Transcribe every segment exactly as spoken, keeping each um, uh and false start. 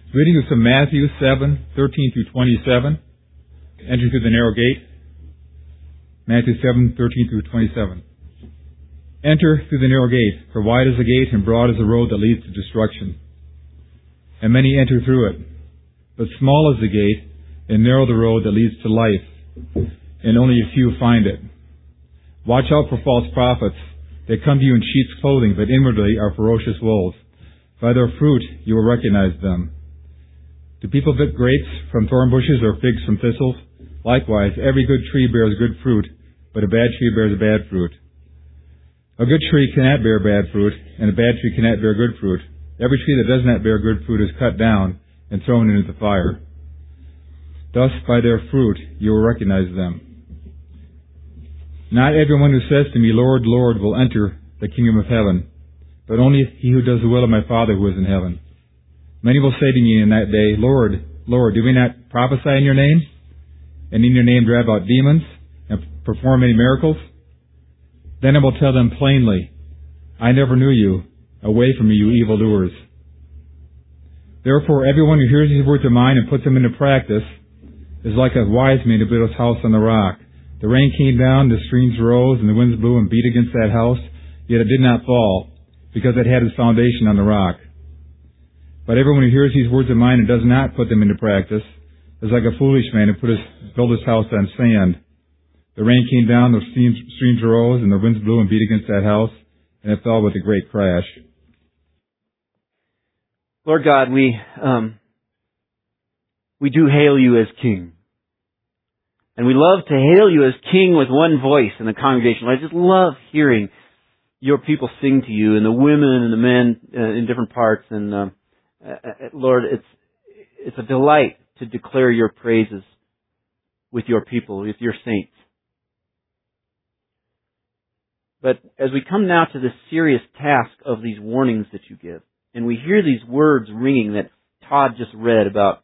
Reading is from Matthew seven, thirteen through twenty-seven. Entering through the narrow gate. Matthew seven, thirteen through twenty-seven. Enter through the narrow gate, for wide is the gate and broad is the road that leads to destruction. And many enter through it. But small is the gate, and narrow the road that leads to life, and only a few find it. Watch out for false prophets. They come to you in sheep's clothing, but inwardly are ferocious wolves. By their fruit you will recognize them. Do people pick grapes from thorn bushes or figs from thistles? Likewise, every good tree bears good fruit, but a bad tree bears a bad fruit. A good tree cannot bear bad fruit, and a bad tree cannot bear good fruit. Every tree that does not bear good fruit is cut down and thrown into the fire. Thus, by their fruit you will recognize them. Not everyone who says to me, Lord, Lord, will enter the kingdom of heaven, but only he who does the will of my Father who is in heaven. Many will say to me in that day, Lord, Lord, did we not prophesy in your name? And in your name drive out demons and perform many miracles? Then I will tell them plainly, I never knew you. Away from me, you evildoers. Therefore, everyone who hears these words of mine and puts them into practice is like a wise man who built his house on the rock. The rain came down, the streams rose, and the winds blew and beat against that house, yet it did not fall, because it had its foundation on the rock. But everyone who hears these words of mine and does not put them into practice is like a foolish man who put his, built his house on sand. The rain came down, the streams, streams rose, and the winds blew and beat against that house, and it fell with a great crash. Lord God, we um, we do hail you as King. And we love to hail you as King with one voice in the congregation. I just love hearing your people sing to you, and the women and the men uh, in different parts. And uh, uh, Lord, it's it's a delight to declare your praises with your people, with your saints. But as we come now to the serious task of these warnings that you give, and we hear these words ringing that Todd just read about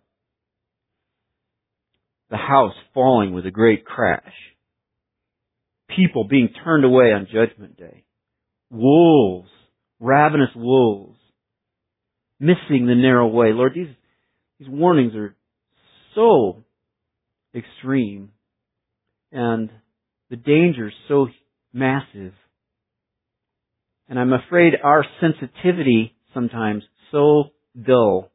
the house falling with a great crash, people being turned away on Judgment Day, wolves, ravenous wolves, missing the narrow way. Lord, these, these warnings are so extreme, and the danger is so massive. And I'm afraid our sensitivity sometimes so dull.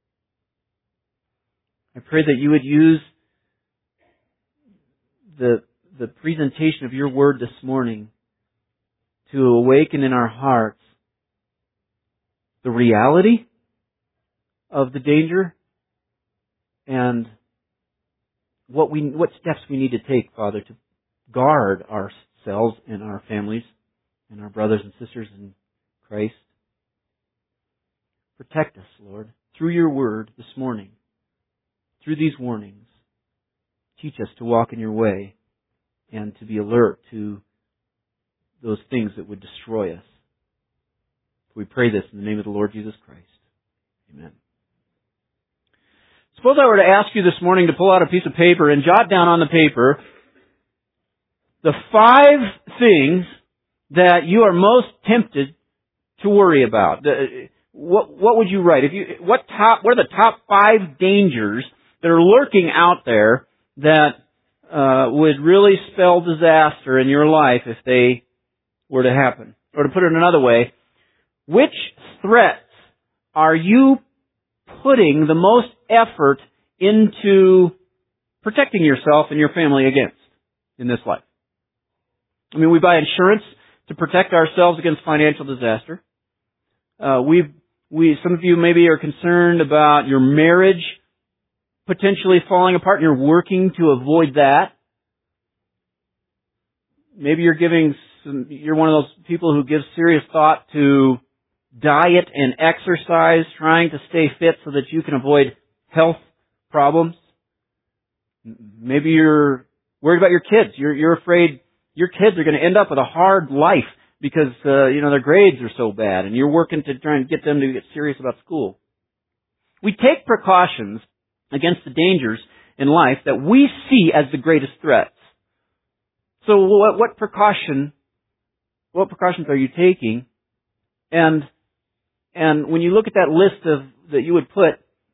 I pray that you would use the the presentation of your word this morning to awaken in our hearts the reality of the danger and what we what steps we need to take, Father, to guard ourselves and our families and our brothers and sisters in Christ. Protect us, Lord, through your word this morning, through these warnings. Teach us to walk in your way and to be alert to those things that would destroy us. We pray this in the name of the Lord Jesus Christ. Amen. Suppose I were to ask you this morning to pull out a piece of paper and jot down on the paper the five things that you are most tempted to worry about. What, what would you write? If you, what top, what are the top five dangers that are lurking out there that uh, would really spell disaster in your life if they were to happen? Or to put it another way, which threats are you putting the most effort into protecting yourself and your family against in this life? I mean, we buy insurance to protect ourselves against financial disaster. Uh, we, we, some of you maybe are concerned about your marriage potentially falling apart, and you're working to avoid that. Maybe you're giving some, you're one of those people who gives serious thought to diet and exercise, trying to stay fit so that you can avoid health problems. Maybe you're worried about your kids. You're, you're afraid your kids are going to end up with a hard life because, uh, you know, their grades are so bad, and you're working to try and get them to get serious about school. We take precautions against the dangers in life that we see as the greatest threats. So what, what precaution, what precautions are you taking? And, and when you look at that list of, that you would put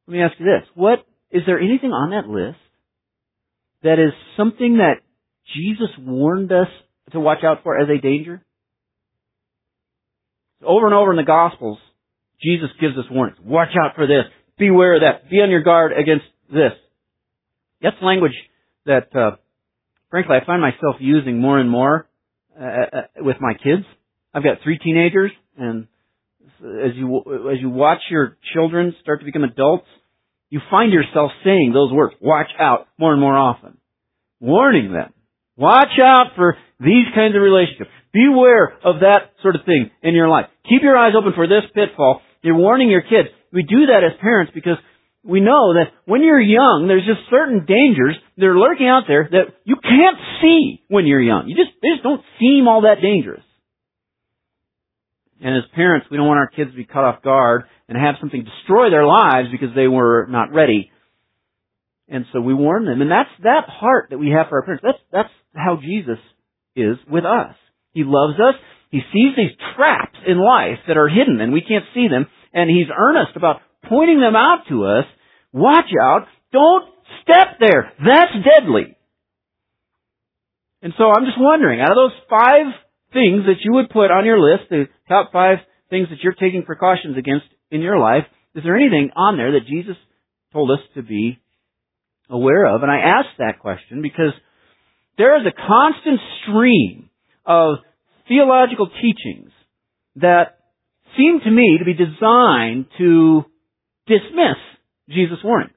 Let me ask you this. What, is there anything on that list that is something that Jesus warned us to watch out for as a danger? Over and over in the Gospels, Jesus gives us warnings. Watch out for this. Beware of that. Be on your guard against this. That's language that, uh, frankly, I find myself using more and more uh, with my kids. I've got three teenagers, and as you as you watch your children start to become adults, you find yourself saying those words, watch out, more and more often. Warning them. Watch out for these kinds of relationships. Beware of that sort of thing in your life. Keep your eyes open for this pitfall. You're warning your kids. We do that as parents because we know that when you're young, there's just certain dangers that are lurking out there that you can't see when you're young. You just, they just don't seem all that dangerous. And as parents, we don't want our kids to be caught off guard and have something destroy their lives because they were not ready. And so we warn them. And that's that heart that we have for our parents. That's, that's how Jesus is with us. He loves us. He sees these traps in life that are hidden and we can't see them. And He's earnest about pointing them out to us. Watch out. Don't step there. That's deadly. And so I'm just wondering, out of those five things that you would put on your list, the top five things that you're taking precautions against in your life, is there anything on there that Jesus told us to be aware of? And I ask that question because there is a constant stream of theological teachings that seem to me to be designed to dismiss Jesus' warnings.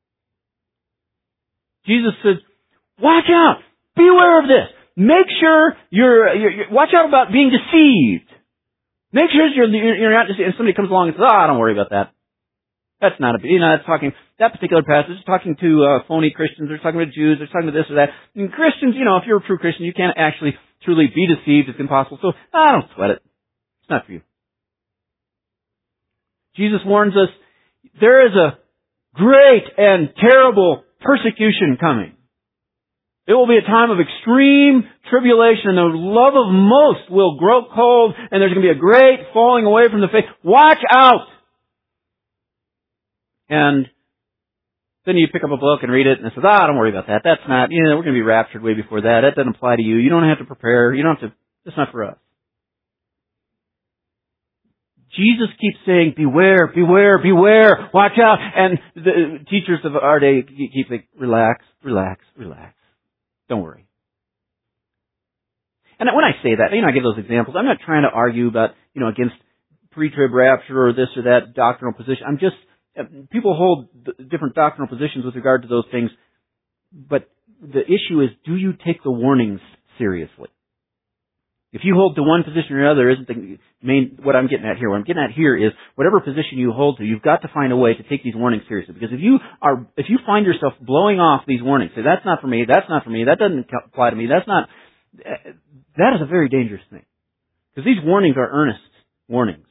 Jesus says, watch out! Beware of this! Make sure you're, you're, you're watch out about being deceived. Make sure you're, you're not deceived. And somebody comes along and says, ah, oh, don't worry about that. That's not a big, you know, that's talking, that particular passage is talking to uh, phony Christians, they're talking to Jews, they're talking to this or that. And Christians, you know, if you're a true Christian, you can't actually truly be deceived. It's impossible. So, ah, don't sweat it. It's not for you. Jesus warns us, there is a great and terrible persecution coming. It will be a time of extreme tribulation, and the love of most will grow cold, and there's going to be a great falling away from the faith. Watch out! And then you pick up a book and read it, and it says, ah, don't worry about that. That's not, you know, we're going to be raptured way before that. That doesn't apply to you. You don't have to prepare. You don't have to, that's not for us. Jesus keeps saying, beware, beware, beware, watch out. And the teachers of our day keep saying, relax, relax, relax. Don't worry. And when I say that, you know, I give those examples. I'm not trying to argue about, you know, against pre-trib rapture or this or that doctrinal position. I'm just, people hold different doctrinal positions with regard to those things. But the issue is, do you take the warnings seriously? If you hold to one position or another, isn't the main, what I'm getting at here. What I'm getting at here is, whatever position you hold to, you've got to find a way to take these warnings seriously. Because if you are, if you find yourself blowing off these warnings, say, that's not for me, that's not for me, that doesn't apply to me, that's not, that is a very dangerous thing. Because these warnings are earnest warnings.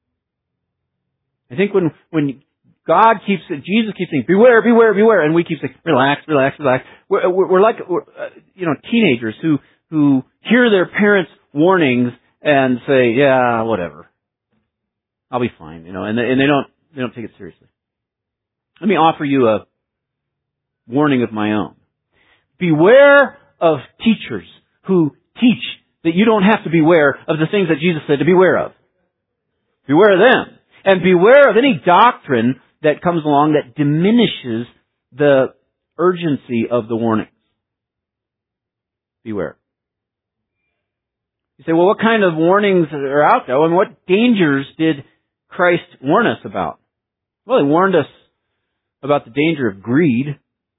I think when, when God keeps, Jesus keeps saying, beware, beware, beware, and we keep saying, relax, relax, relax. We're, we're, we're like, we're, uh, you know, teenagers who, who hear their parents' warnings and say, yeah, whatever. I'll be fine, you know, and they, and they don't, they don't take it seriously. Let me offer you a warning of my own. Beware of teachers who teach that you don't have to beware of the things that Jesus said to beware of. Beware of them. And beware of any doctrine that comes along that diminishes the urgency of the warnings. Beware. You say, well, what kind of warnings are out there? And what dangers did Christ warn us about? Well, He warned us about the danger of greed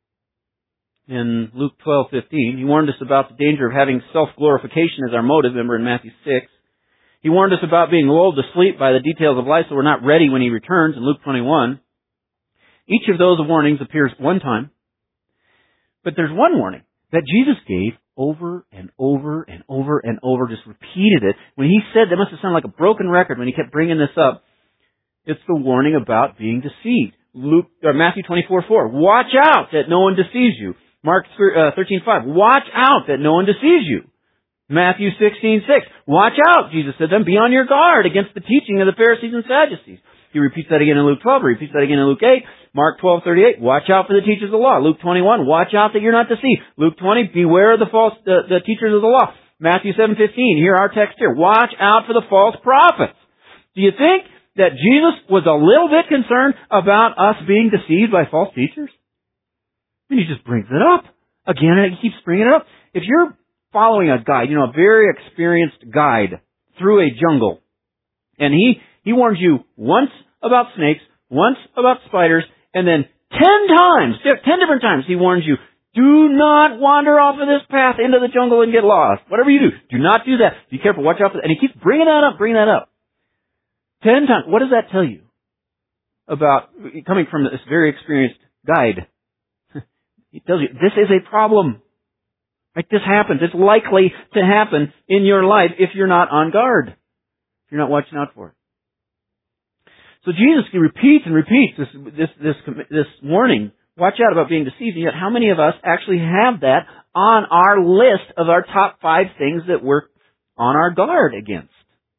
in Luke twelve fifteen. He warned us about the danger of having self-glorification as our motive, remember in Matthew six. He warned us about being lulled to sleep by the details of life so we're not ready when He returns in Luke twenty-one. Each of those warnings appears one time. But there's one warning that Jesus gave over and over and over and over, just repeated it. When He said, that must have sounded like a broken record when He kept bringing this up. It's the warning about being deceived. Luke, or Matthew twenty-four four. Watch out that no one deceives you. Mark thirteen five. Watch out that no one deceives you. Matthew sixteen six. Watch out, Jesus said to them, be on your guard against the teaching of the Pharisees and Sadducees. He repeats that again in Luke twelve. He repeats that again in Luke eight. Mark twelve thirty-eight. Watch out for the teachers of the law. Luke twenty-one. Watch out that you're not deceived. Luke twenty. Beware of the false, the, the teachers of the law. Matthew seven fifteen. Here our text here. Watch out for the false prophets. Do you think that Jesus was a little bit concerned about us being deceived by false teachers? I mean, he just brings it up. Again, and he keeps bringing it up. If you're following a guide, you know, a very experienced guide through a jungle, and he, he warns you once about snakes, once about spiders, and then ten times, ten different times he warns you, do not wander off of this path into the jungle and get lost. Whatever you do, do not do that. Be careful, watch out for that. And he keeps bringing that up, bringing that up. Ten times. What does that tell you about, coming from this very experienced guide? It tells you this is a problem. Like this happens. It's likely to happen in your life if you're not on guard. If you're not watching out for it. So Jesus repeats and repeats this, this, this, this warning. Watch out about being deceived. And yet how many of us actually have that on our list of our top five things that we're on our guard against?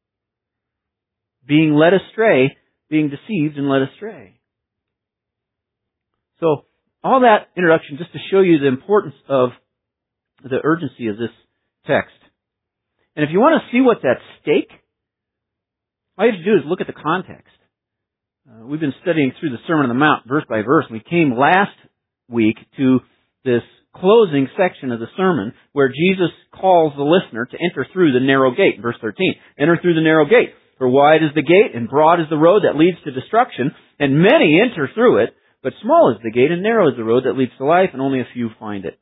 Being led astray, being deceived and led astray. So, all that introduction just to show you the importance of the urgency of this text. And if you want to see what's at stake, all you have to do is look at the context. Uh, we've been studying through the Sermon on the Mount verse by verse. We came last week to this closing section of the sermon where Jesus calls the listener to enter through the narrow gate. Verse thirteen. Enter through the narrow gate. For wide is the gate and broad is the road that leads to destruction, and many enter through it, but small is the gate and narrow is the road that leads to life, and only a few find it.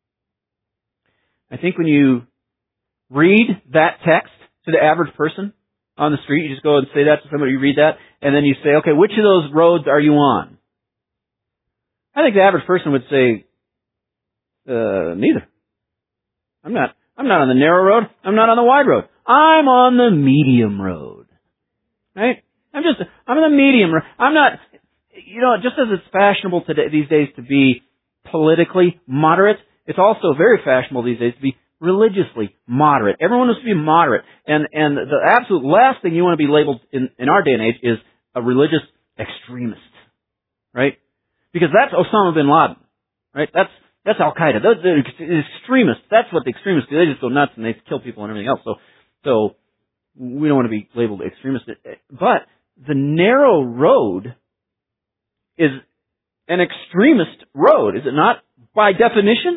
I think when you read that text to the average person on the street, you just go and say that to somebody, you read that, and then you say, okay, which of those roads are you on? I think the average person would say, uh, neither. I'm not, I'm not on the narrow road, I'm not on the wide road. I'm on the medium road. Right? I'm just, I'm on the medium road. I'm not, you know, just as it's fashionable today, these days to be politically moderate, it's also very fashionable these days to be religiously moderate. Everyone wants to be moderate. And, and the absolute last thing you want to be labeled in, in our day and age is a religious extremist. Right? Because that's Osama bin Laden. Right? That's, that's Al-Qaeda. Those, the extremists, that's what the extremists do. They just go nuts and they kill people and everything else. So, so, we don't want to be labeled extremist. But the narrow road is an extremist road, is it not? By definition?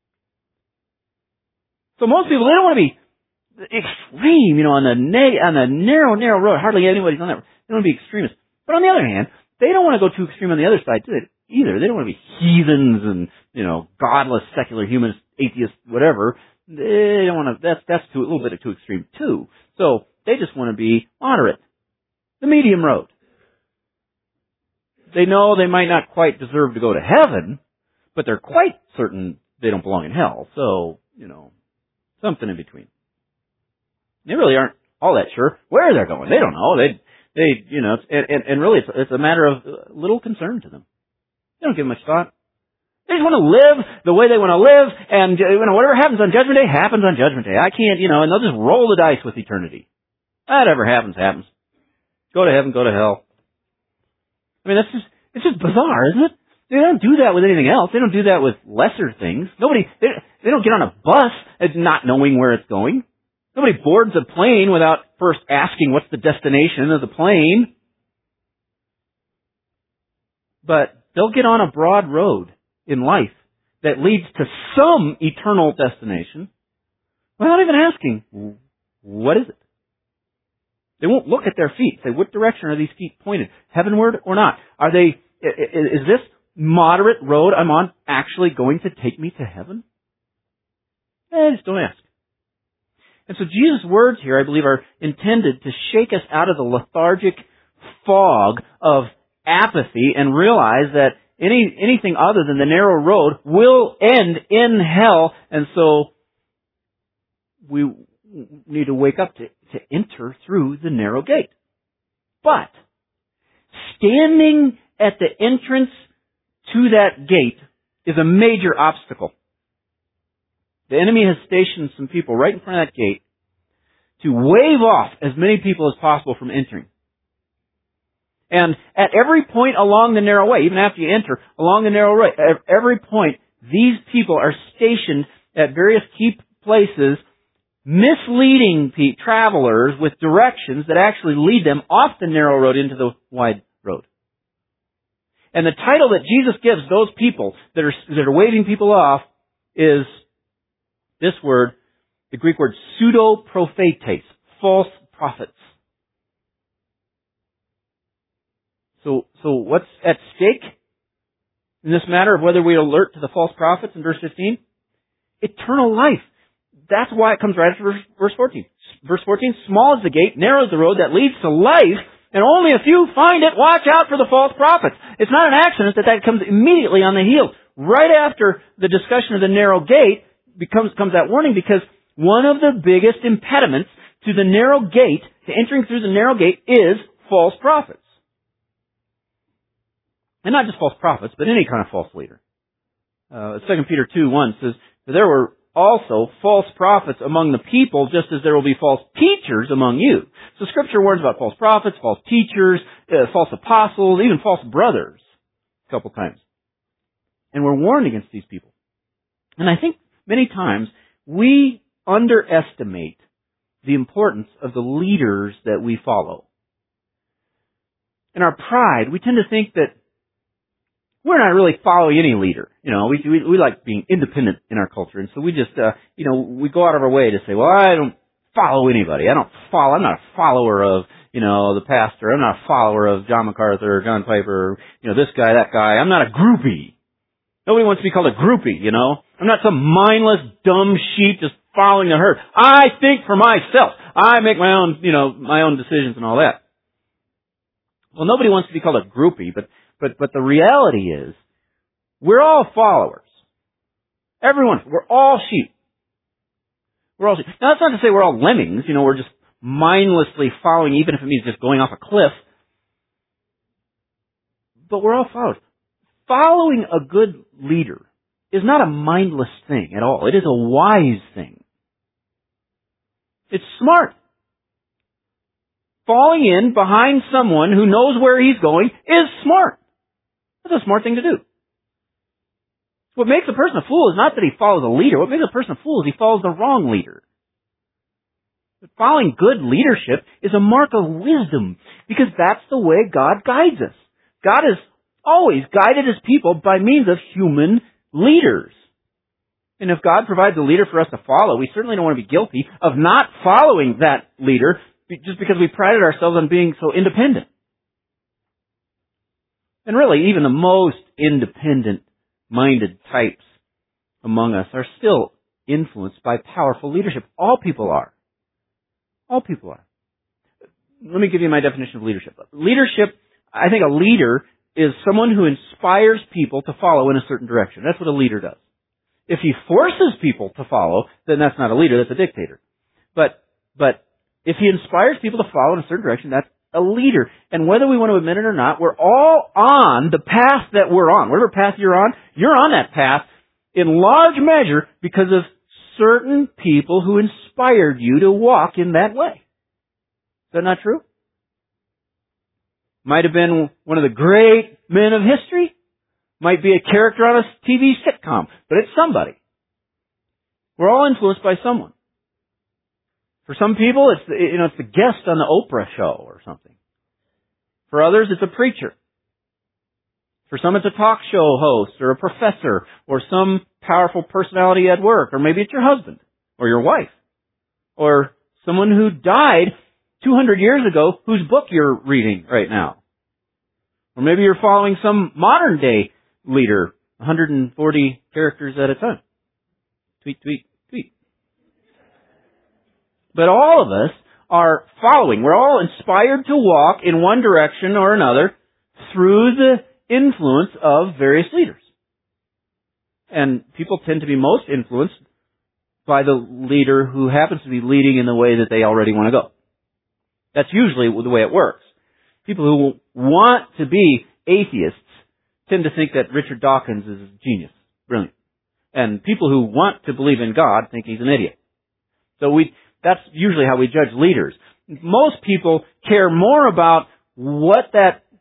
So most people, they don't want to be extreme, you know, on the na- on the narrow, narrow road. Hardly anybody's on that. They don't want to be extremists. But on the other hand, they don't want to go too extreme on the other side either. They don't want to be heathens and, you know, godless, secular, humanists, atheists, whatever. They don't want to, that's, that's too, a little bit too extreme too. So, they just want to be moderate. The medium road. They know they might not quite deserve to go to heaven, but they're quite certain they don't belong in hell. So, you know, something in between. They really aren't all that sure where they're going. They don't know. They, they, you know, and, and, and really it's, it's a matter of little concern to them. They don't give much thought. They just want to live the way they want to live, and you know, whatever happens on Judgment Day happens on Judgment Day. I can't, you know, and they'll just roll the dice with eternity. Whatever happens, happens. Go to heaven, go to hell. I mean, that's just, it's just bizarre, isn't it? They don't do that with anything else. They don't do that with lesser things. Nobody, they, they don't get on a bus and not knowing where it's going. Nobody boards a plane without first asking what's the destination of the plane. But they'll get on a broad road in life that leads to some eternal destination without even asking, what is it? They won't look at their feet, say, what direction are these feet pointed? Heavenward or not? Are they, is this moderate road I'm on actually going to take me to heaven? Eh, just don't ask. And so Jesus' words here, I believe, are intended to shake us out of the lethargic fog of apathy and realize that any anything other than the narrow road will end in hell, and so we need to wake up to, to enter through the narrow gate. But standing at the entrance to that gate is a major obstacle. The enemy has stationed some people right in front of that gate to wave off as many people as possible from entering. And at every point along the narrow way, even after you enter along the narrow way, at every point, these people are stationed at various key places, misleading pe- travelers with directions that actually lead them off the narrow road into the wide road. And the title that Jesus gives those people that are, that are waving people off is this word, the Greek word pseudo-prophetes, false prophets. So, so what's at stake in this matter of whether we alert to the false prophets in verse fifteen? Eternal life. That's why it comes right after verse, verse fourteen. Verse fourteen, small is the gate, narrow is the road that leads to life, and only a few find it. Watch out for the false prophets. It's not an accident that that comes immediately on the heels. Right after the discussion of the narrow gate becomes, comes that warning, because one of the biggest impediments to the narrow gate, to entering through the narrow gate, is false prophets. And not just false prophets, but any kind of false leader. Uh, Second Peter two one says, there were also false prophets among the people, just as there will be false teachers among you. So Scripture warns about false prophets, false teachers, uh, false apostles, even false brothers, a couple times. And we're warned against these people. And I think many times we underestimate the importance of the leaders that we follow. In our pride, we tend to think that we're not really following any leader. You know, we, we we like being independent in our culture, and so we just, uh, you know, we go out of our way to say, well, I don't follow anybody. I don't follow. I'm not a follower of, you know, the pastor. I'm not a follower of John MacArthur or John Piper. Or, you know, this guy, that guy. I'm not a groupie. Nobody wants to be called a groupie. You know, I'm not some mindless, dumb sheep just following the herd. I think for myself. I make my own, you know, my own decisions and all that. Well, nobody wants to be called a groupie, but. But, but the reality is, we're all followers. Everyone. We're all sheep. We're all sheep. Now that's not to say we're all lemmings, you know, we're just mindlessly following, even if it means just going off a cliff. But we're all followers. Following a good leader is not a mindless thing at all. It is a wise thing. It's smart. Falling in behind someone who knows where he's going is smart. That's a smart thing to do. What makes a person a fool is not that he follows a leader. What makes a person a fool is he follows the wrong leader. But following good leadership is a mark of wisdom, because that's the way God guides us. God has always guided His people by means of human leaders. And if God provides a leader for us to follow, we certainly don't want to be guilty of not following that leader just because we prided ourselves on being so independent. And really, even the most independent-minded types among us are still influenced by powerful leadership. All people are. All people are. Let me give you my definition of leadership. Leadership, I think a leader is someone who inspires people to follow in a certain direction. That's what a leader does. If he forces people to follow, then that's not a leader, that's a dictator. But, but, if he inspires people to follow in a certain direction, that's a leader. And whether we want to admit it or not, we're all on the path that we're on. Whatever path you're on, you're on that path in large measure because of certain people who inspired you to walk in that way. Is that not true? Might have been one of the great men of history. Might be a character on a T V sitcom. But it's somebody. We're all influenced by someone. For some people, it's the, you know, it's the guest on the Oprah show or something. For others, it's a preacher. For some, it's a talk show host or a professor or some powerful personality at work, or maybe it's your husband or your wife or someone who died two hundred years ago whose book you're reading right now. Or maybe you're following some modern day leader, one hundred forty characters at a time. Tweet, tweet, tweet. But all of us are following. We're all inspired to walk in one direction or another through the influence of various leaders. And people tend to be most influenced by the leader who happens to be leading in the way that they already want to go. That's usually the way it works. People who want to be atheists tend to think that Richard Dawkins is a genius. Brilliant. And people who want to believe in God think he's an idiot. So we, that's usually how we judge leaders. Most people care more about what that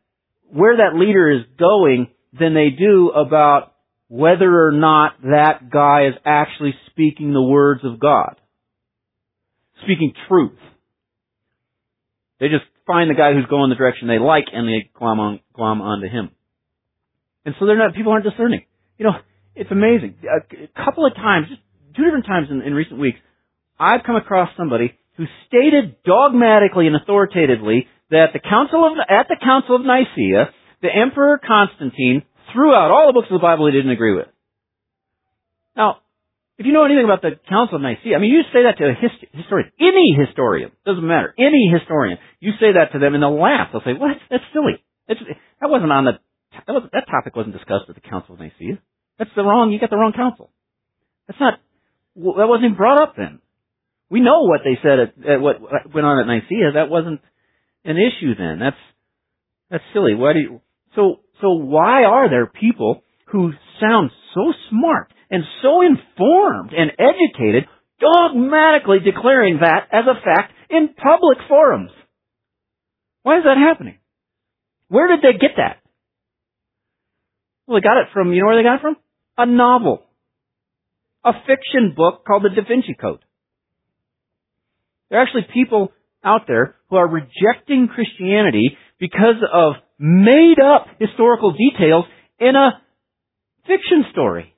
where that leader is going than they do about whether or not that guy is actually speaking the words of God, speaking truth. They just find the guy who's going the direction they like and they glom on, glom onto him. And so they're not, people aren't discerning. You know, it's amazing. A, a couple of times, just two different times in, in recent weeks, I've come across somebody who stated dogmatically and authoritatively that the council of, at the Council of Nicaea, the Emperor Constantine threw out all the books of the Bible he didn't agree with. Now, if you know anything about the Council of Nicaea, I mean, you say that to a hist- historian, any historian, doesn't matter, any historian, you say that to them and they'll laugh. They'll say, "What? That's silly. It's, that wasn't on the, that, was, that topic wasn't discussed at the Council of Nicaea. That's the wrong, you got the wrong council. That's not, that wasn't even brought up then. We know what they said at, at what went on at Nicaea. That wasn't an issue then. That's, that's silly. Why do you, so, so why are there people who sound so smart and so informed and educated, dogmatically declaring that as a fact in public forums? Why is that happening? Where did they get that? Well, they got it from, you know where they got it from? A novel. A fiction book called The Da Vinci Code. There are actually people out there who are rejecting Christianity because of made up historical details in a fiction story.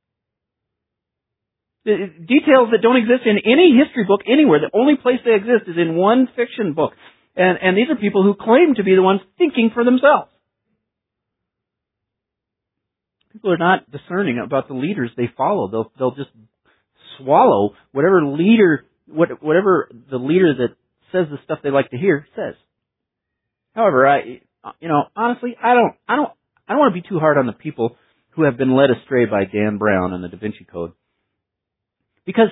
The details that don't exist in any history book anywhere. The only place they exist is in one fiction book. And, and these are people who claim to be the ones thinking for themselves. People are not discerning about the leaders they follow. They'll, they'll just swallow whatever leader, what, whatever the leader that says the stuff they like to hear says. However, I, you know, honestly, I don't, I don't, I don't want to be too hard on the people who have been led astray by Dan Brown and the Da Vinci Code. Because,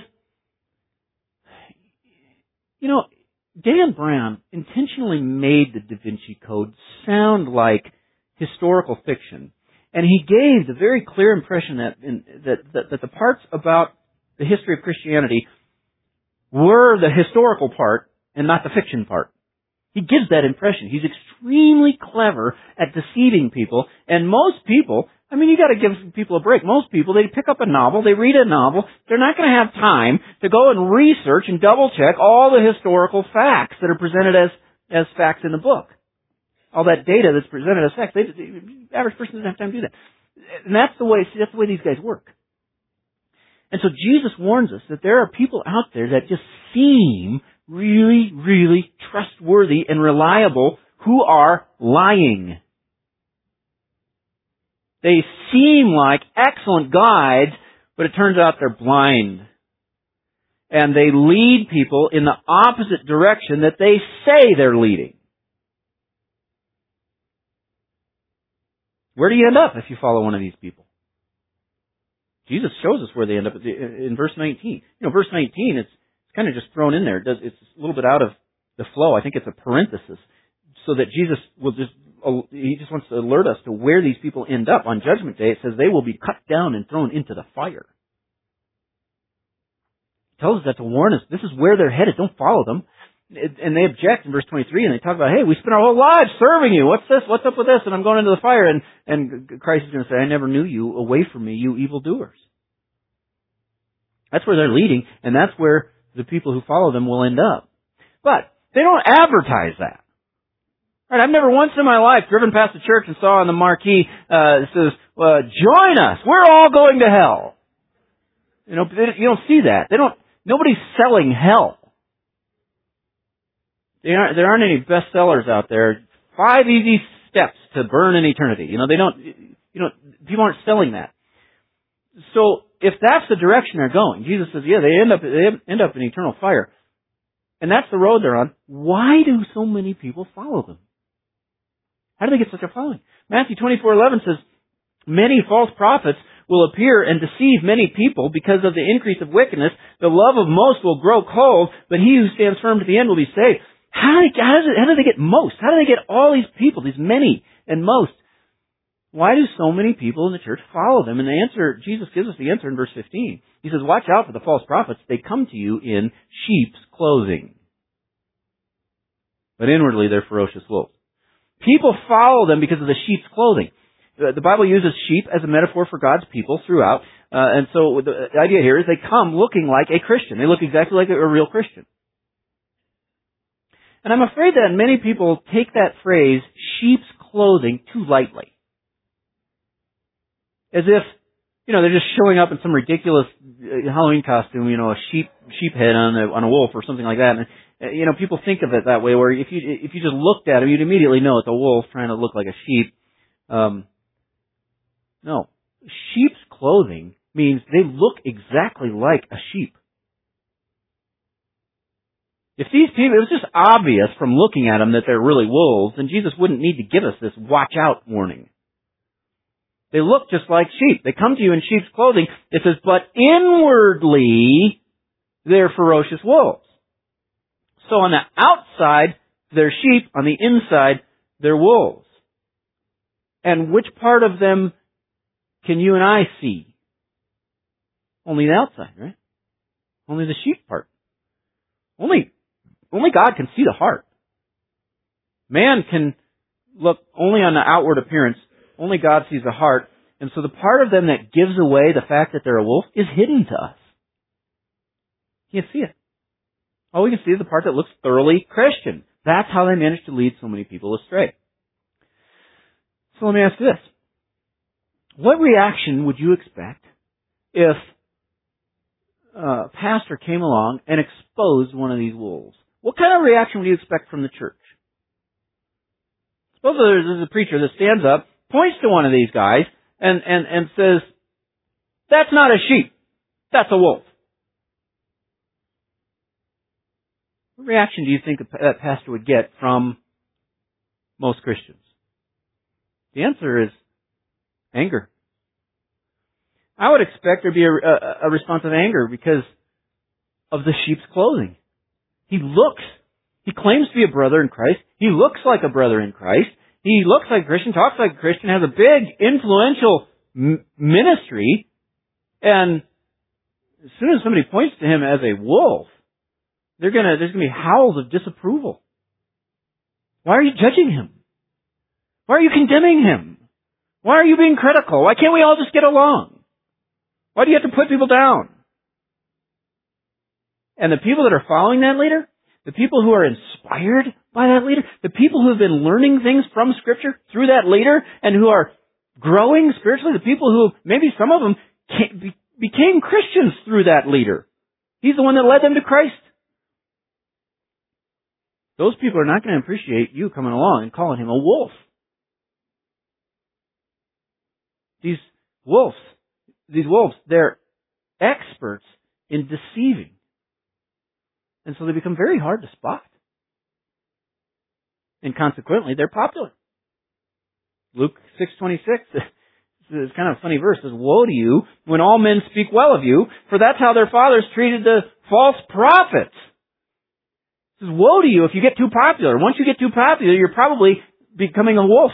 you know, Dan Brown intentionally made the Da Vinci Code sound like historical fiction. And he gave the very clear impression that, in, that, that, that the parts about the history of Christianity were the historical part and not the fiction part. He gives that impression. He's extremely clever at deceiving people. And most people, I mean, you got to give people a break. Most people, they pick up a novel, they read a novel, they're not going to have time to go and research and double check all the historical facts that are presented as, as facts in the book. All that data that's presented as facts. They, the average person doesn't have time to do that. And that's the way, see, that's the way these guys work. And so Jesus warns us that there are people out there that just seem really, really trustworthy and reliable who are lying. They seem like excellent guides, but it turns out they're blind. And they lead people in the opposite direction that they say they're leading. Where do you end up if you follow one of these people? Jesus shows us where they end up in verse nineteen. You know, verse nineteen, it's, it's kind of just thrown in there. It does, it's a little bit out of the flow. I think it's a parenthesis so that Jesus will just, he just wants to alert us to where these people end up. On Judgment Day, it says they will be cut down and thrown into the fire. It tells us that to warn us. This is where they're headed. Don't follow them. And they object in verse twenty-three, and they talk about, hey, we spent our whole lives serving you. What's this? What's up with this? And I'm going into the fire. And, and Christ is going to say, I never knew you. Away from me, you evildoers. That's where they're leading, and that's where the people who follow them will end up. But they don't advertise that. Right? I've never once in my life driven past the church and saw on the marquee, uh, it says, uh, join us. We're all going to hell. You know, they, you don't see that. They don't, nobody's selling hell. There aren't, there aren't any bestsellers out there. Five easy steps to burn in eternity. You know, they don't, you know, people aren't selling that. So, if that's the direction they're going, Jesus says, yeah, they end up, they end up in eternal fire. And that's the road they're on. Why do so many people follow them? How do they get such a following? Matthew twenty-four eleven says, many false prophets will appear and deceive many people because of the increase of wickedness. The love of most will grow cold, but he who stands firm to the end will be saved. How do, how, does it, how do they get most? How do they get all these people, these many and most? Why do so many people in the church follow them? And the answer, Jesus gives us the answer in verse fifteen. He says, watch out for the false prophets. They come to you in sheep's clothing, but inwardly they're ferocious wolves. People follow them because of the sheep's clothing. The Bible uses sheep as a metaphor for God's people throughout. Uh, and so the idea here is they come looking like a Christian. They look exactly like a real Christian. And I'm afraid that many people take that phrase, sheep's clothing, too lightly. As if, you know, they're just showing up in some ridiculous Halloween costume, you know, a sheep sheep head on a, on a wolf or something like that. And, you know, people think of it that way, where if you if you just looked at him, you'd immediately know it's a wolf trying to look like a sheep. Um, no. Sheep's clothing means they look exactly like a sheep. If these people, it was just obvious from looking at them that they're really wolves, then Jesus wouldn't need to give us this watch out warning. They look just like sheep. They come to you in sheep's clothing. It says, but inwardly, they're ferocious wolves. So on the outside, they're sheep. On the inside, they're wolves. And which part of them can you and I see? Only the outside, right? Only the sheep part. Only, only God can see the heart. Man can look only on the outward appearance. Only God sees the heart. And so the part of them that gives away the fact that they're a wolf is hidden to us. You can't see it. All we can see is the part that looks thoroughly Christian. That's how they manage to lead so many people astray. So let me ask you this. What reaction would you expect if a pastor came along and exposed one of these wolves? What kind of reaction would you expect from the church? Suppose there's a preacher that stands up, points to one of these guys, and, and, and says, that's not a sheep, that's a wolf. What reaction do you think that pastor would get from most Christians? The answer is anger. I would expect there to be a, a, a response of anger because of the sheep's clothing. He looks, he claims to be a brother in Christ. He looks like a brother in Christ. He looks like a Christian, talks like a Christian, has a big, influential m- ministry. And as soon as somebody points to him as a wolf, they're gonna, there's gonna be howls of disapproval. Why are you judging him? Why are you condemning him? Why are you being critical? Why can't we all just get along? Why do you have to put people down? And the people that are following that leader, the people who are inspired by that leader, the people who have been learning things from Scripture through that leader and who are growing spiritually, the people who, maybe some of them came, became Christians through that leader. He's the one that led them to Christ. Those people are not going to appreciate you coming along and calling him a wolf. These wolves, these wolves, they're experts in deceiving. And so they become very hard to spot. And consequently, they're popular. Luke six twenty-six, it's kind of a funny verse, says, woe to you when all men speak well of you, for that's how their fathers treated the false prophets. It says, woe to you if you get too popular. Once you get too popular, you're probably becoming a wolf.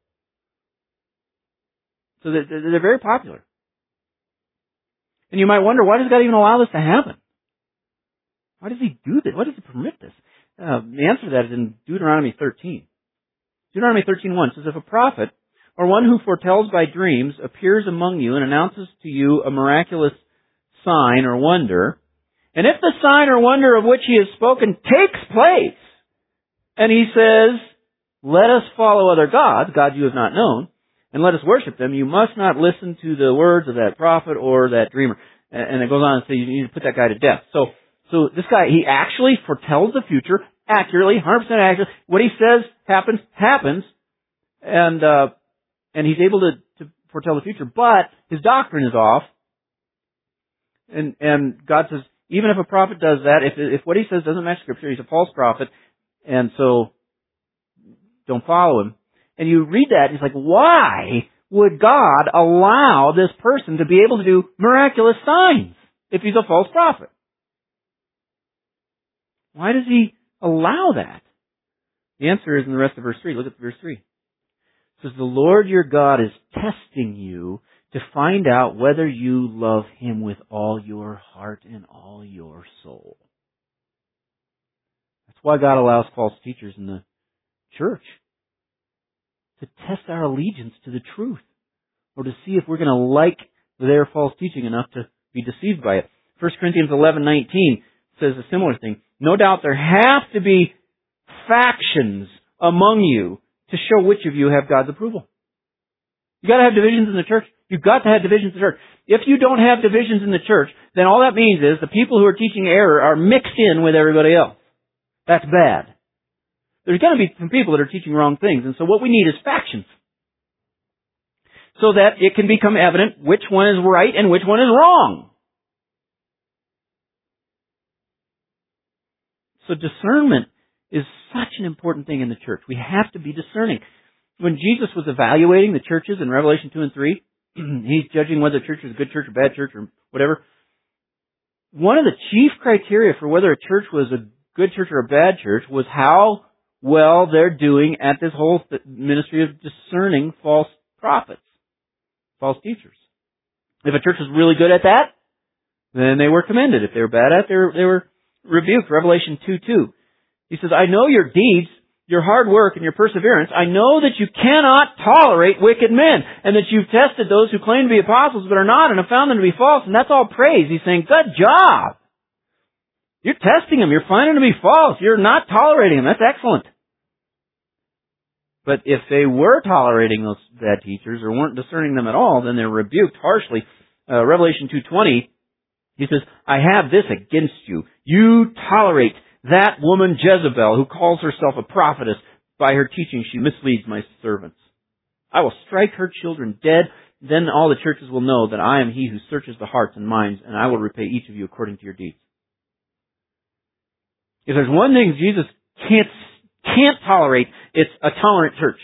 So they're very popular. And you might wonder, why does God even allow this to happen? Why does he do this? Why does he permit this? Uh, the answer to that is in Deuteronomy thirteen. Deuteronomy thirteen one says, if a prophet or one who foretells by dreams appears among you and announces to you a miraculous sign or wonder, and if the sign or wonder of which he has spoken takes place, and he says, let us follow other gods, gods you have not known, and let us worship them, you must not listen to the words of that prophet or that dreamer. And it goes on to say you need to put that guy to death. So, so this guy, he actually foretells the future accurately, one hundred percent accurate. What he says happens, happens, and, uh, and he's able to, to foretell the future, but his doctrine is off. And, and God says, even if a prophet does that, if, if what he says doesn't match Scripture, he's a false prophet, and so don't follow him. And you read that, and it's like, why would God allow this person to be able to do miraculous signs if he's a false prophet? Why does he allow that? The answer is in the rest of verse three. Look at verse three. It says, the Lord your God is testing you to find out whether you love him with all your heart and all your soul. That's why God allows false teachers in the church. to test our allegiance to the truth, or to see if we're going to like their false teaching enough to be deceived by it. First Corinthians eleven nineteen says a similar thing. No doubt there have to be factions among you to show which of you have God's approval. You've got to have divisions in the church. You've got to have divisions in the church. If you don't have divisions in the church, then all that means is the people who are teaching error are mixed in with everybody else. That's bad. There's going to be some people that are teaching wrong things, and so what we need is factions. So that it can become evident which one is right and which one is wrong. So discernment is such an important thing in the church. We have to be discerning. When Jesus was evaluating the churches in Revelation two and three, he's judging whether a church is a good church or bad church or whatever. One of the chief criteria for whether a church was a good church or a bad church was how well they're doing at this whole ministry of discerning false prophets, false teachers. If a church was really good at that, then they were commended. If they were bad at it, they were, they were rebuked. Revelation two two. He says, I know your deeds, your hard work, and your perseverance. I know that you cannot tolerate wicked men, and that you've tested those who claim to be apostles but are not, and have found them to be false, and that's all praise. He's saying, good job! You're testing them. You're finding them to be false. You're not tolerating them. That's excellent. But if they were tolerating those bad teachers, or weren't discerning them at all, then they're rebuked harshly. Uh, Revelation two twenty, he says, I have this against you. You tolerate that woman Jezebel, who calls herself a prophetess. By her teaching she misleads my servants. I will strike her children dead. Then all the churches will know that I am he who searches the hearts and minds, and I will repay each of you according to your deeds. If there's one thing Jesus can't, can't tolerate, it's a tolerant church.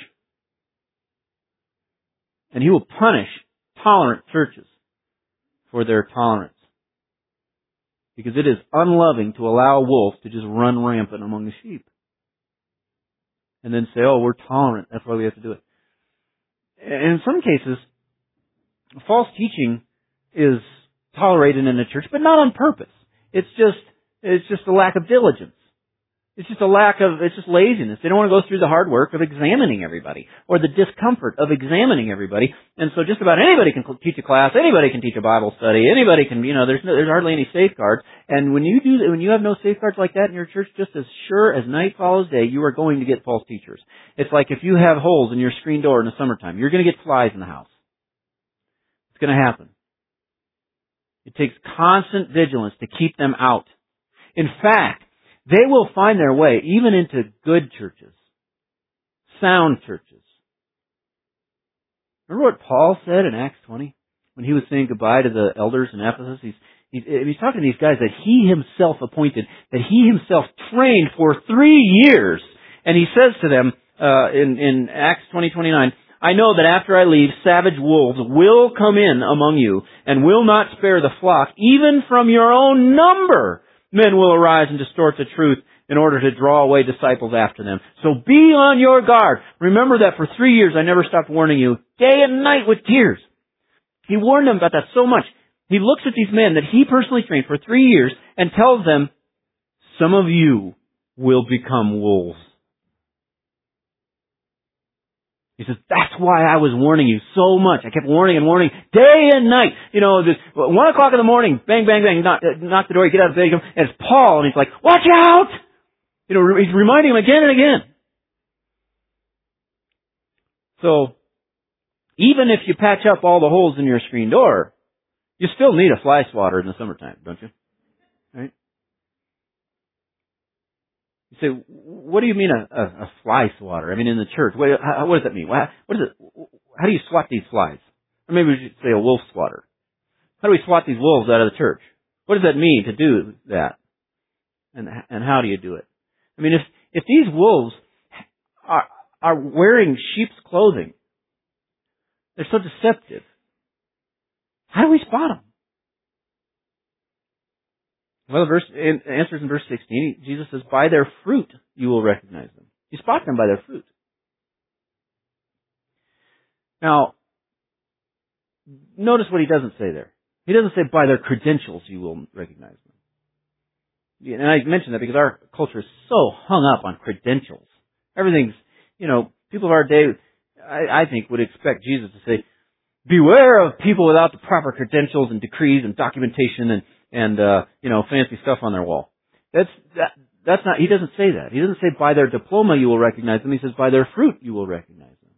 And he will punish tolerant churches for their tolerance. Because it is unloving to allow a wolf to just run rampant among the sheep. And then say, oh, we're tolerant. That's why we have to do it. And in some cases, false teaching is tolerated in the church, but not on purpose. It's just, it's just a lack of diligence. It's just a lack of, it's just laziness. They don't want to go through the hard work of examining everybody, or the discomfort of examining everybody. And so just about anybody can teach a class, anybody can teach a Bible study, anybody can, you know, there's no, there's hardly any safeguards. And when you do, when you have no safeguards like that in your church, just as sure as night follows day, you are going to get false teachers. It's like if you have holes in your screen door in the summertime, you're going to get flies in the house. It's going to happen. It takes constant vigilance to keep them out. In fact, they will find their way even into good churches, sound churches. Remember what Paul said in Acts twenty when he was saying goodbye to the elders in Ephesus? He's, he's, he's talking to these guys that he himself appointed, that he himself trained for three years. And he says to them uh, in, in Acts twenty twenty-nine, I know that after I leave, savage wolves will come in among you and will not spare the flock, even from your own number. Men will arise and distort the truth in order to draw away disciples after them. So be on your guard. Remember that for three years I never stopped warning you, day and night with tears. He warned them about that so much. He looks at these men that he personally trained for three years and tells them, some of you will become wolves. He says, that's why I was warning you so much. I kept warning and warning day and night. You know, this, one o'clock in the morning, bang, bang, bang, knock, knock the door, you get out of bed, and it's Paul, and he's like, watch out! You know, he's reminding him again and again. So, even if you patch up all the holes in your screen door, you still need a fly swatter in the summertime, don't you? Right? You say, what do you mean a, a, a fly swatter? I mean, in the church, what, how, what does that mean? What, what is it? How do you swat these flies? Or maybe we should say a wolf swatter. How do we swat these wolves out of the church? What does that mean to do that? And and how do you do it? I mean, if if these wolves are are wearing sheep's clothing, they're so deceptive. How do we spot them? Well, the verse in, answers in verse sixteen. Jesus says, "By their fruit you will recognize them." You spot them by their fruit. Now, notice what he doesn't say there. He doesn't say, "By their credentials you will recognize them." And I mention that because our culture is so hung up on credentials. Everything's, you know, people of our day I, I think, would expect Jesus to say, beware of people without the proper credentials and decrees and documentation and, and uh, you know, fancy stuff on their wall. That's, that, that's not, he doesn't say that. He doesn't say by their diploma you will recognize them. He says by their fruit you will recognize them.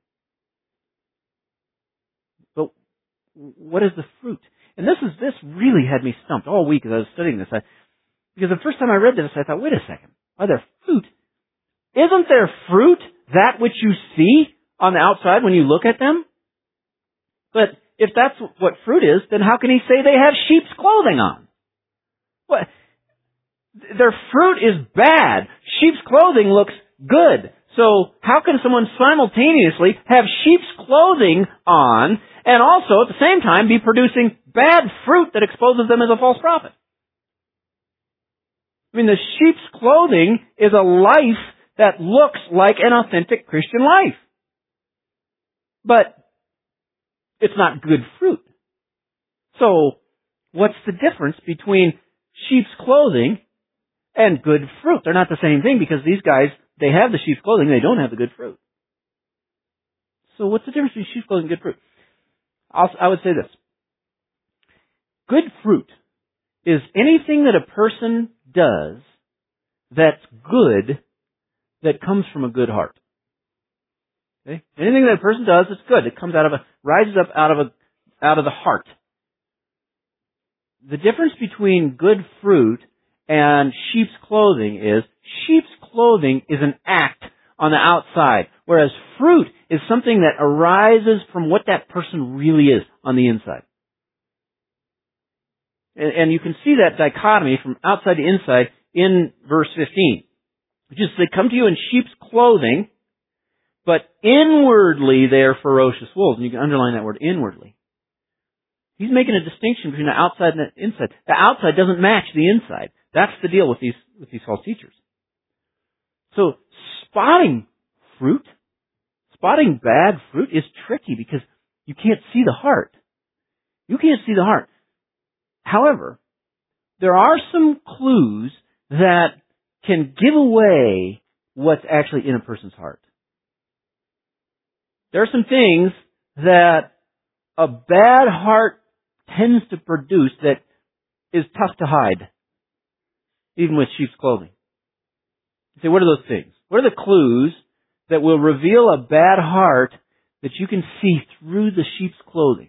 But what is the fruit? And this is, this really had me stumped all week as I was studying this. I, because the first time I read this, I thought, wait a second. By their fruit? Isn't their fruit that which you see on the outside when you look at them? But if that's what fruit is, then how can he say they have sheep's clothing on? What? Their fruit is bad. Sheep's clothing looks good. So how can someone simultaneously have sheep's clothing on and also at the same time be producing bad fruit that exposes them as a false prophet? I mean, the sheep's clothing is a life that looks like an authentic Christian life. But it's not good fruit. So, what's the difference between sheep's clothing and good fruit? They're not the same thing because these guys, they have the sheep's clothing, they don't have the good fruit. So what's the difference between sheep's clothing and good fruit? I'll, I would say this. Good fruit is anything that a person does that's good that comes from a good heart. Okay? Anything that a person does that's good, it comes out of a, rises up out of a, out of the heart. The difference between good fruit and sheep's clothing is sheep's clothing is an act on the outside, whereas fruit is something that arises from what that person really is on the inside. And, and you can see that dichotomy from outside to inside in verse fifteen. Which is, they come to you in sheep's clothing, but inwardly they are ferocious wolves. And you can underline that word, inwardly. He's making a distinction between the outside and the inside. The outside doesn't match the inside. That's the deal with these, with these false teachers. So, spotting fruit, spotting bad fruit is tricky because you can't see the heart. You can't see the heart. However, there are some clues that can give away what's actually in a person's heart. There are some things that a bad heart tends to produce that is tough to hide, even with sheep's clothing. You say, what are those things? What are the clues that will reveal a bad heart that you can see through the sheep's clothing?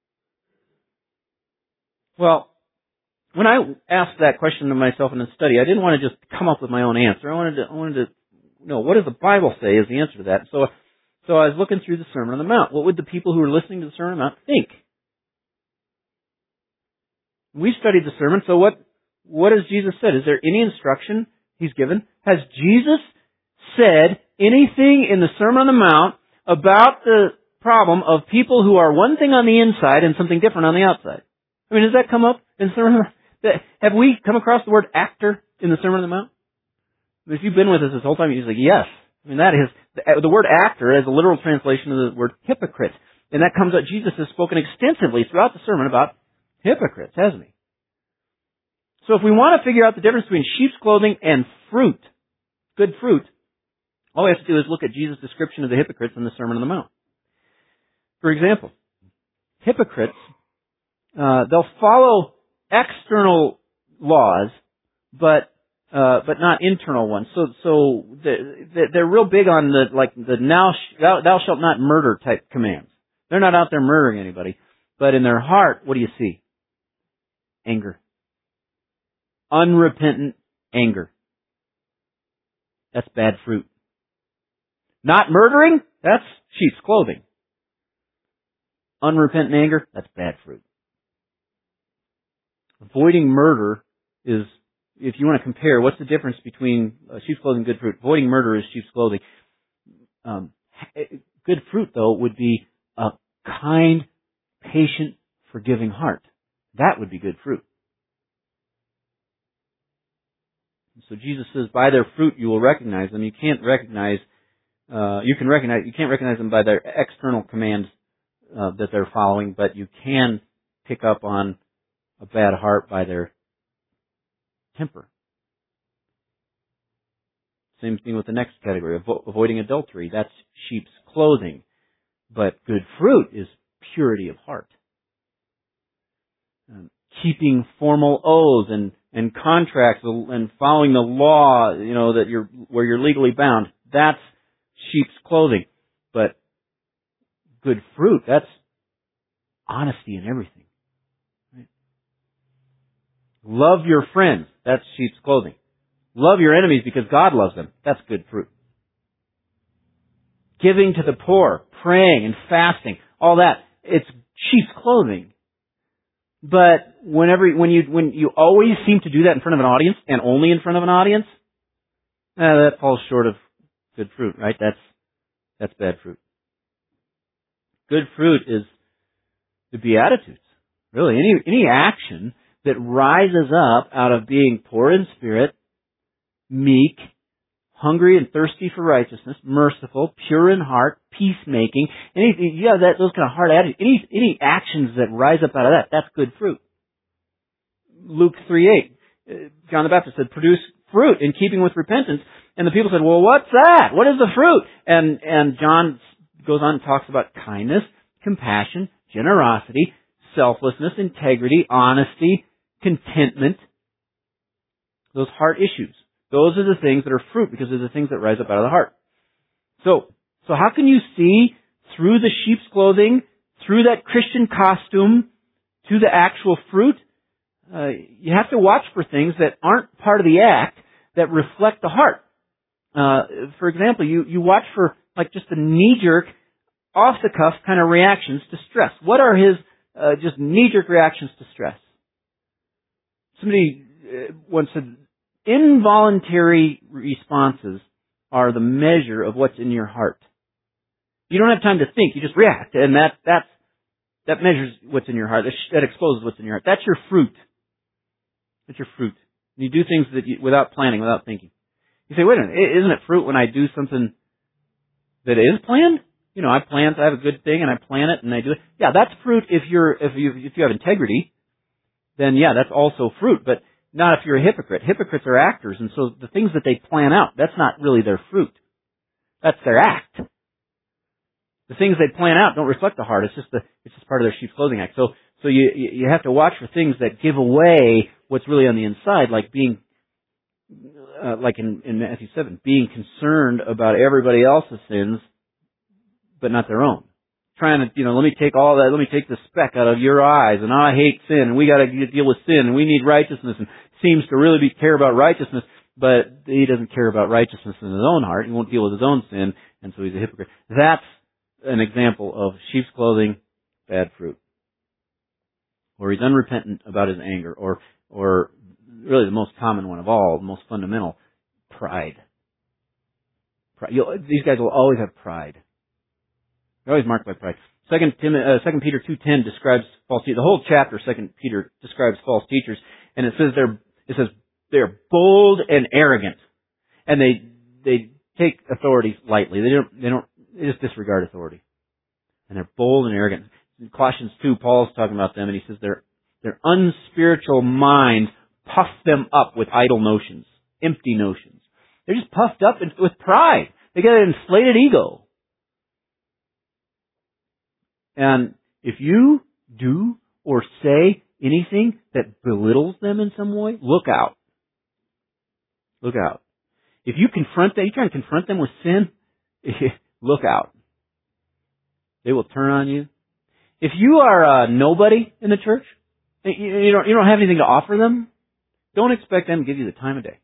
Well, when I asked that question to myself in the study, I didn't want to just come up with my own answer. I wanted to, I wanted to know, what does the Bible say is the answer to that? So, so I was looking through the Sermon on the Mount. What would the people who were listening to the Sermon on the Mount think? We studied the sermon, so what, what has Jesus said? Is there any instruction He's given? Has Jesus said anything in the Sermon on the Mount about the problem of people who are one thing on the inside and something different on the outside? I mean, does that come up in the Sermon on the Mount? Have we come across the word actor in the Sermon on the Mount? If you've been with us this whole time, you're like, yes. I mean, that is, the word actor is a literal translation of the word hypocrite. And that comes out, Jesus has spoken extensively throughout the sermon about hypocrites, hasn't he? So if we want to figure out the difference between sheep's clothing and fruit, good fruit, all we have to do is look at Jesus' description of the hypocrites in the Sermon on the Mount. For example, hypocrites, uh, they'll follow external laws, but uh, but not internal ones. So so they're, they're real big on the like the now sh- thou, thou shalt not murder type commands. They're not out there murdering anybody, but in their heart, what do you see? Anger, unrepentant anger. That's bad fruit. Not murdering, that's sheep's clothing. Unrepentant anger, that's bad fruit. Avoiding murder is, if you want to compare, what's the difference between uh, sheep's clothing and good fruit? Avoiding murder is sheep's clothing. Um, good fruit, though, would be a kind, patient, forgiving heart. That would be good fruit. So Jesus says, by their fruit you will recognize them. You can't recognize, uh, you can recognize, you can't recognize them by their external commands uh, that they're following, but you can pick up on a bad heart by their temper. Same thing with the next category, avo- avoiding adultery. That's sheep's clothing. But good fruit is purity of heart. Um, keeping formal oaths and, and contracts and following the law, you know, that you're, where you're legally bound. That's sheep's clothing. But good fruit, that's honesty in everything. Right? Love your friends. That's sheep's clothing. Love your enemies because God loves them. That's good fruit. Giving to the poor, praying and fasting, all that, it's sheep's clothing. But whenever, when you, when you always seem to do that in front of an audience and only in front of an audience, eh, that falls short of good fruit, right? That's, that's bad fruit. Good fruit is the Beatitudes. Really, any, any action that rises up out of being poor in spirit, meek, hungry and thirsty for righteousness, merciful, pure in heart, peacemaking, anything, yeah, that, those kind of hard attitudes, any, any actions that rise up out of that, that's good fruit. Luke three eight, John the Baptist said, produce fruit in keeping with repentance. And the people said, well, what's that? What is the fruit? And, and John goes on and talks about kindness, compassion, generosity, selflessness, integrity, honesty, contentment. Those heart issues. Those are the things that are fruit because they're the things that rise up out of the heart. So, so how can you see through the sheep's clothing, through that Christian costume, to the actual fruit? Uh, you have to watch for things that aren't part of the act that reflect the heart. Uh, for example, you, you watch for like just the knee-jerk, off-the-cuff kind of reactions to stress. What are his uh, just knee-jerk reactions to stress? Somebody uh, once said, involuntary responses are the measure of what's in your heart. You don't have time to think, you just react, and that that's, that measures what's in your heart. That exposes what's in your heart. That's your fruit. That's your fruit. You do things that you, without planning, without thinking. You say, wait a minute, isn't it fruit when I do something that is planned? You know, I plan to have a good thing and I plan it and I do it. Yeah, that's fruit if you're, if you, if you have integrity. Then yeah, that's also fruit. But not if you're a hypocrite. Hypocrites are actors, and so the things that they plan out, that's not really their fruit. That's their act. The things they plan out don't reflect the heart. It's just the, it's just part of their sheep's clothing act. So, so you, you have to watch for things that give away what's really on the inside, like being, uh, like in, in Matthew seven, being concerned about everybody else's sins, but not their own. Trying to, you know, let me take all that, let me take the speck out of your eyes, and I hate sin, and we got to deal with sin, and we need righteousness, and seems to really be care about righteousness, but he doesn't care about righteousness in his own heart. He won't deal with his own sin, and so he's a hypocrite. That's an example of sheep's clothing, bad fruit. Or he's unrepentant about his anger, or, or really the most common one of all, the most fundamental, pride. pride. You'll, these guys will always have pride. They're always marked by pride. Second, Tim, uh, Second Peter two ten describes false teachers. The whole chapter, Second Peter, describes false teachers, and it says they're it says they're bold and arrogant, and they they take authority lightly. They don't they don't they just disregard authority, and they're bold and arrogant. In Colossians two, Paul's talking about them, and he says their their unspiritual minds puff them up with idle notions, empty notions. They're just puffed up with pride. They got an inflated ego. And if you do or say anything that belittles them in some way, look out. Look out. If you confront them, you try and confront them with sin, look out. They will turn on you. If you are a nobody in the church, you don't, you don't have anything to offer them, don't expect them to give you the time of day.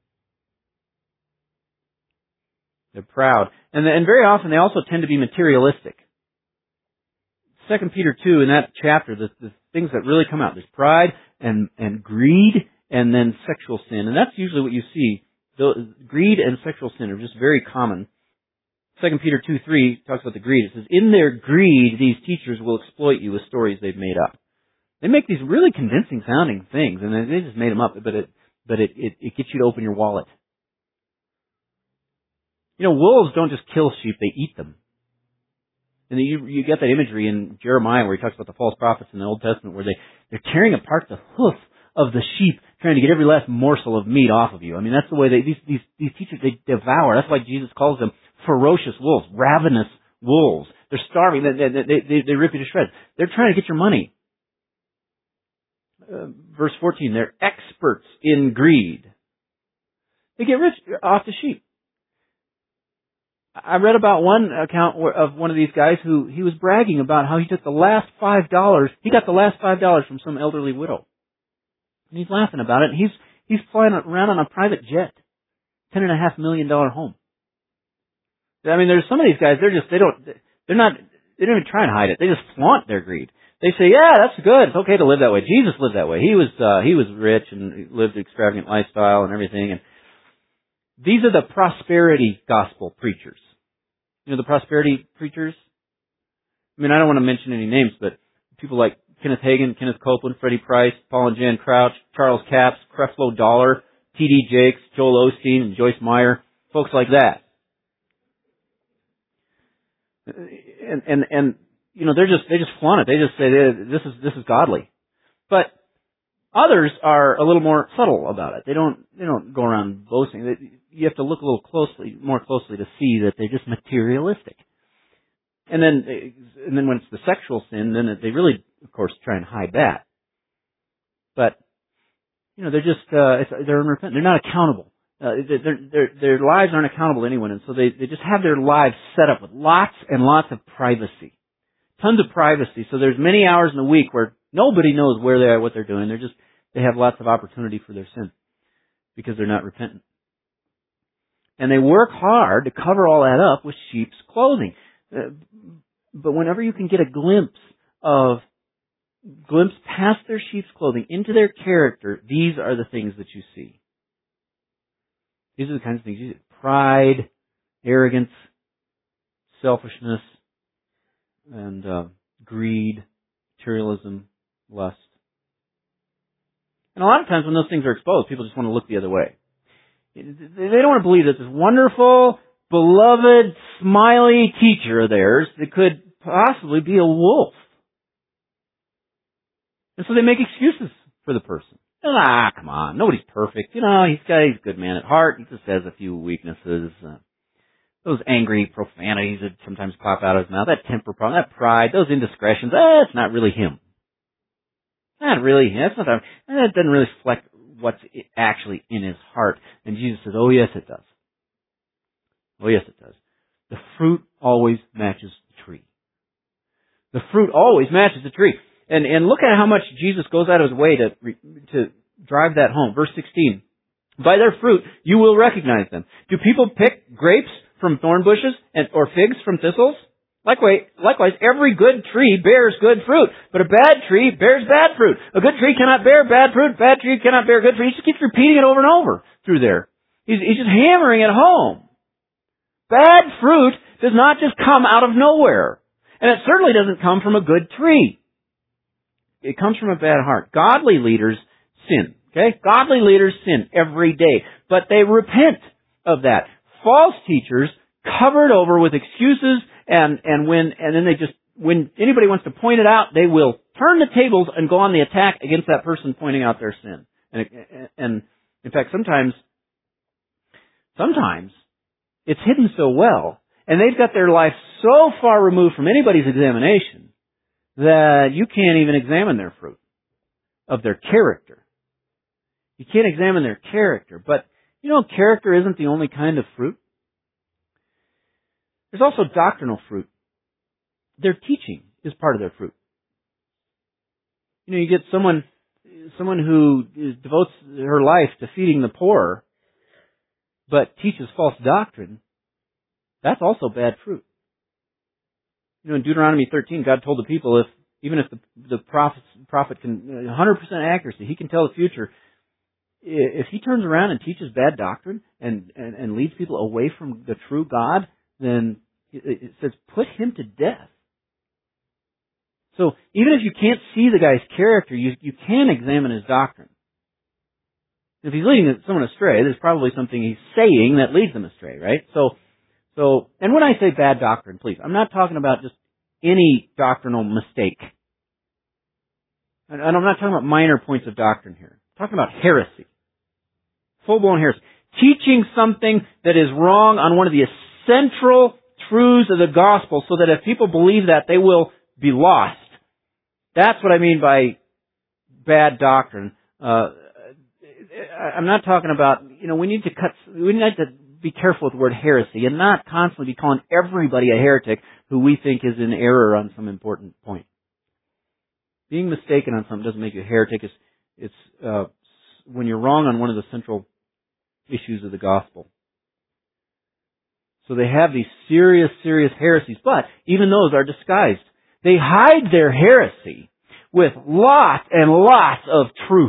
They're proud. And, and very often they also tend to be materialistic. Second Peter two, in that chapter, the, the things that really come out, there's pride and, and greed and then sexual sin. And that's usually what you see. The, greed and sexual sin are just very common. Second Peter two three talks about the greed. It says, in their greed, these teachers will exploit you with stories they've made up. They make these really convincing sounding things, and they just made them up, but it, but it, it, it gets you to open your wallet. You know, wolves don't just kill sheep, they eat them. And you, you get that imagery in Jeremiah where he talks about the false prophets in the Old Testament where they, they're tearing apart the hoof of the sheep, trying to get every last morsel of meat off of you. I mean, that's the way they, these, these, these teachers, they devour. That's why Jesus calls them ferocious wolves, ravenous wolves. They're starving. They, they, they, they rip you to shreds. They're trying to get your money. Uh, verse fourteen, they're experts in greed. They get rich off the sheep. I read about one account of one of these guys who he was bragging about how he took the last five dollars. He got the last five dollars from some elderly widow, and he's laughing about it. And he's he's flying around on a private jet, ten and a half million dollar home. I mean, there's some of these guys. They're just they don't they're not they don't even try and hide it. They just flaunt their greed. They say, "Yeah, that's good. It's okay to live that way. Jesus lived that way. He was uh, he was rich and lived an extravagant lifestyle and everything." And these are the prosperity gospel preachers. You know, the prosperity preachers? I mean, I don't want to mention any names, but people like Kenneth Hagin, Kenneth Copeland, Freddie Price, Paul and Jan Crouch, Charles Capps, Creflo Dollar, T D Jakes, Joel Osteen, and Joyce Meyer, folks like that. And, and, and, you know, they're just, they just flaunt it. They just say, this is, this is godly. But others are a little more subtle about it. They don't, they don't go around boasting. They, you have to look a little closely, more closely to see that they're just materialistic. And then, and then when it's the sexual sin, then they really, of course, try and hide that. But, you know, they're just, uh, it's, they're unrepentant. They're not accountable. Uh, their, their, their lives aren't accountable to anyone, and so they, they just have their lives set up with lots and lots of privacy. Tons of privacy. So there's many hours in the week where nobody knows where they are, what they're doing. They're just, they have lots of opportunity for their sin because they're not repentant. And they work hard to cover all that up with sheep's clothing. Uh, but whenever you can get a glimpse of, glimpse past their sheep's clothing into their character, these are the things that you see. These are the kinds of things you see. Pride, arrogance, selfishness, and uh, greed, materialism, lust. And a lot of times when those things are exposed, people just want to look the other way. They don't want to believe that this wonderful, beloved, smiley teacher of theirs that could possibly be a wolf. And so they make excuses for the person. Ah, come on, nobody's perfect. You know, he's got he's a good man at heart. He just has a few weaknesses. Uh, those angry profanities that sometimes pop out of his mouth, that temper problem, that pride, those indiscretions, eh, it's not really him. Not really him. That's not, that doesn't really reflect what's actually in his heart. And Jesus says, oh yes it does. Oh yes it does. The fruit always matches the tree. The fruit always matches the tree. And and look at how much Jesus goes out of his way to to drive that home. Verse sixteen. By their fruit you will recognize them. Do people pick grapes from thorn bushes and or figs from thistles? Likewise, likewise, every good tree bears good fruit, but a bad tree bears bad fruit. A good tree cannot bear bad fruit, bad tree cannot bear good fruit. He just keeps repeating it over and over through there. He's, he's just hammering it home. Bad fruit does not just come out of nowhere. And it certainly doesn't come from a good tree. It comes from a bad heart. Godly leaders sin. Okay? Godly leaders sin every day. But they repent of that. False teachers cover it over with excuses and, and when, and then they just, when anybody wants to point it out, they will turn the tables and go on the attack against that person pointing out their sin. And, and in fact, sometimes, sometimes it's hidden so well and they've got their life so far removed from anybody's examination that you can't even examine their fruit of their character. You can't examine their character. But, you know, character isn't the only kind of fruit. There's also doctrinal fruit. Their teaching is part of their fruit. You know, you get someone, someone who devotes her life to feeding the poor, but teaches false doctrine. That's also bad fruit. You know, in Deuteronomy thirteen, God told the people, if even if the, the prophet, prophet can, one hundred percent accuracy, he can tell the future, if he turns around and teaches bad doctrine and, and, and leads people away from the true God, then it, it says, put him to death. So even if you can't see the guy's character, you, you can examine his doctrine. If he's leading someone astray, there's probably something he's saying that leads them astray, right? So, so, and when I say bad doctrine, please, I'm not talking about just any doctrinal mistake. And I'm not talking about minor points of doctrine here. I'm talking about heresy. Full-blown heresy. Teaching something that is wrong on one of the central truths of the gospel so that if people believe that, they will be lost. That's what I mean by bad doctrine. Uh, I'm not talking about, you know, we need to cut, we need to be careful with the word heresy and not constantly be calling everybody a heretic who we think is in error on some important point. Being mistaken on something doesn't make you a heretic. It's, it's uh, when you're wrong on one of the central issues of the gospel. So they have these serious, serious heresies, but even those are disguised. They hide their heresy with lots and lots of truth.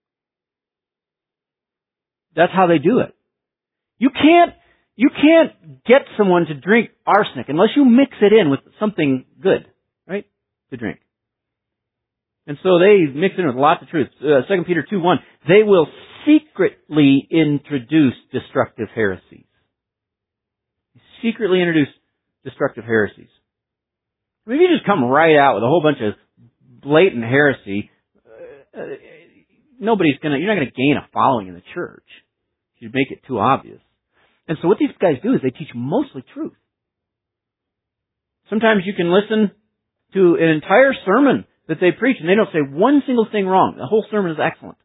That's how they do it. You can't, you can't get someone to drink arsenic unless you mix it in with something good, right? To drink. And so they mix it in with lots of truth. Uh, Second Peter two one, they will secretly introduce destructive heresies. Secretly introduce destructive heresies. I mean, if you just come right out with a whole bunch of blatant heresy, uh, uh, nobody's gonna, you're not gonna gain a following in the church. You make it too obvious. And so what these guys do is they teach mostly truth. Sometimes you can listen to an entire sermon that they preach and they don't say one single thing wrong. The whole sermon is excellent.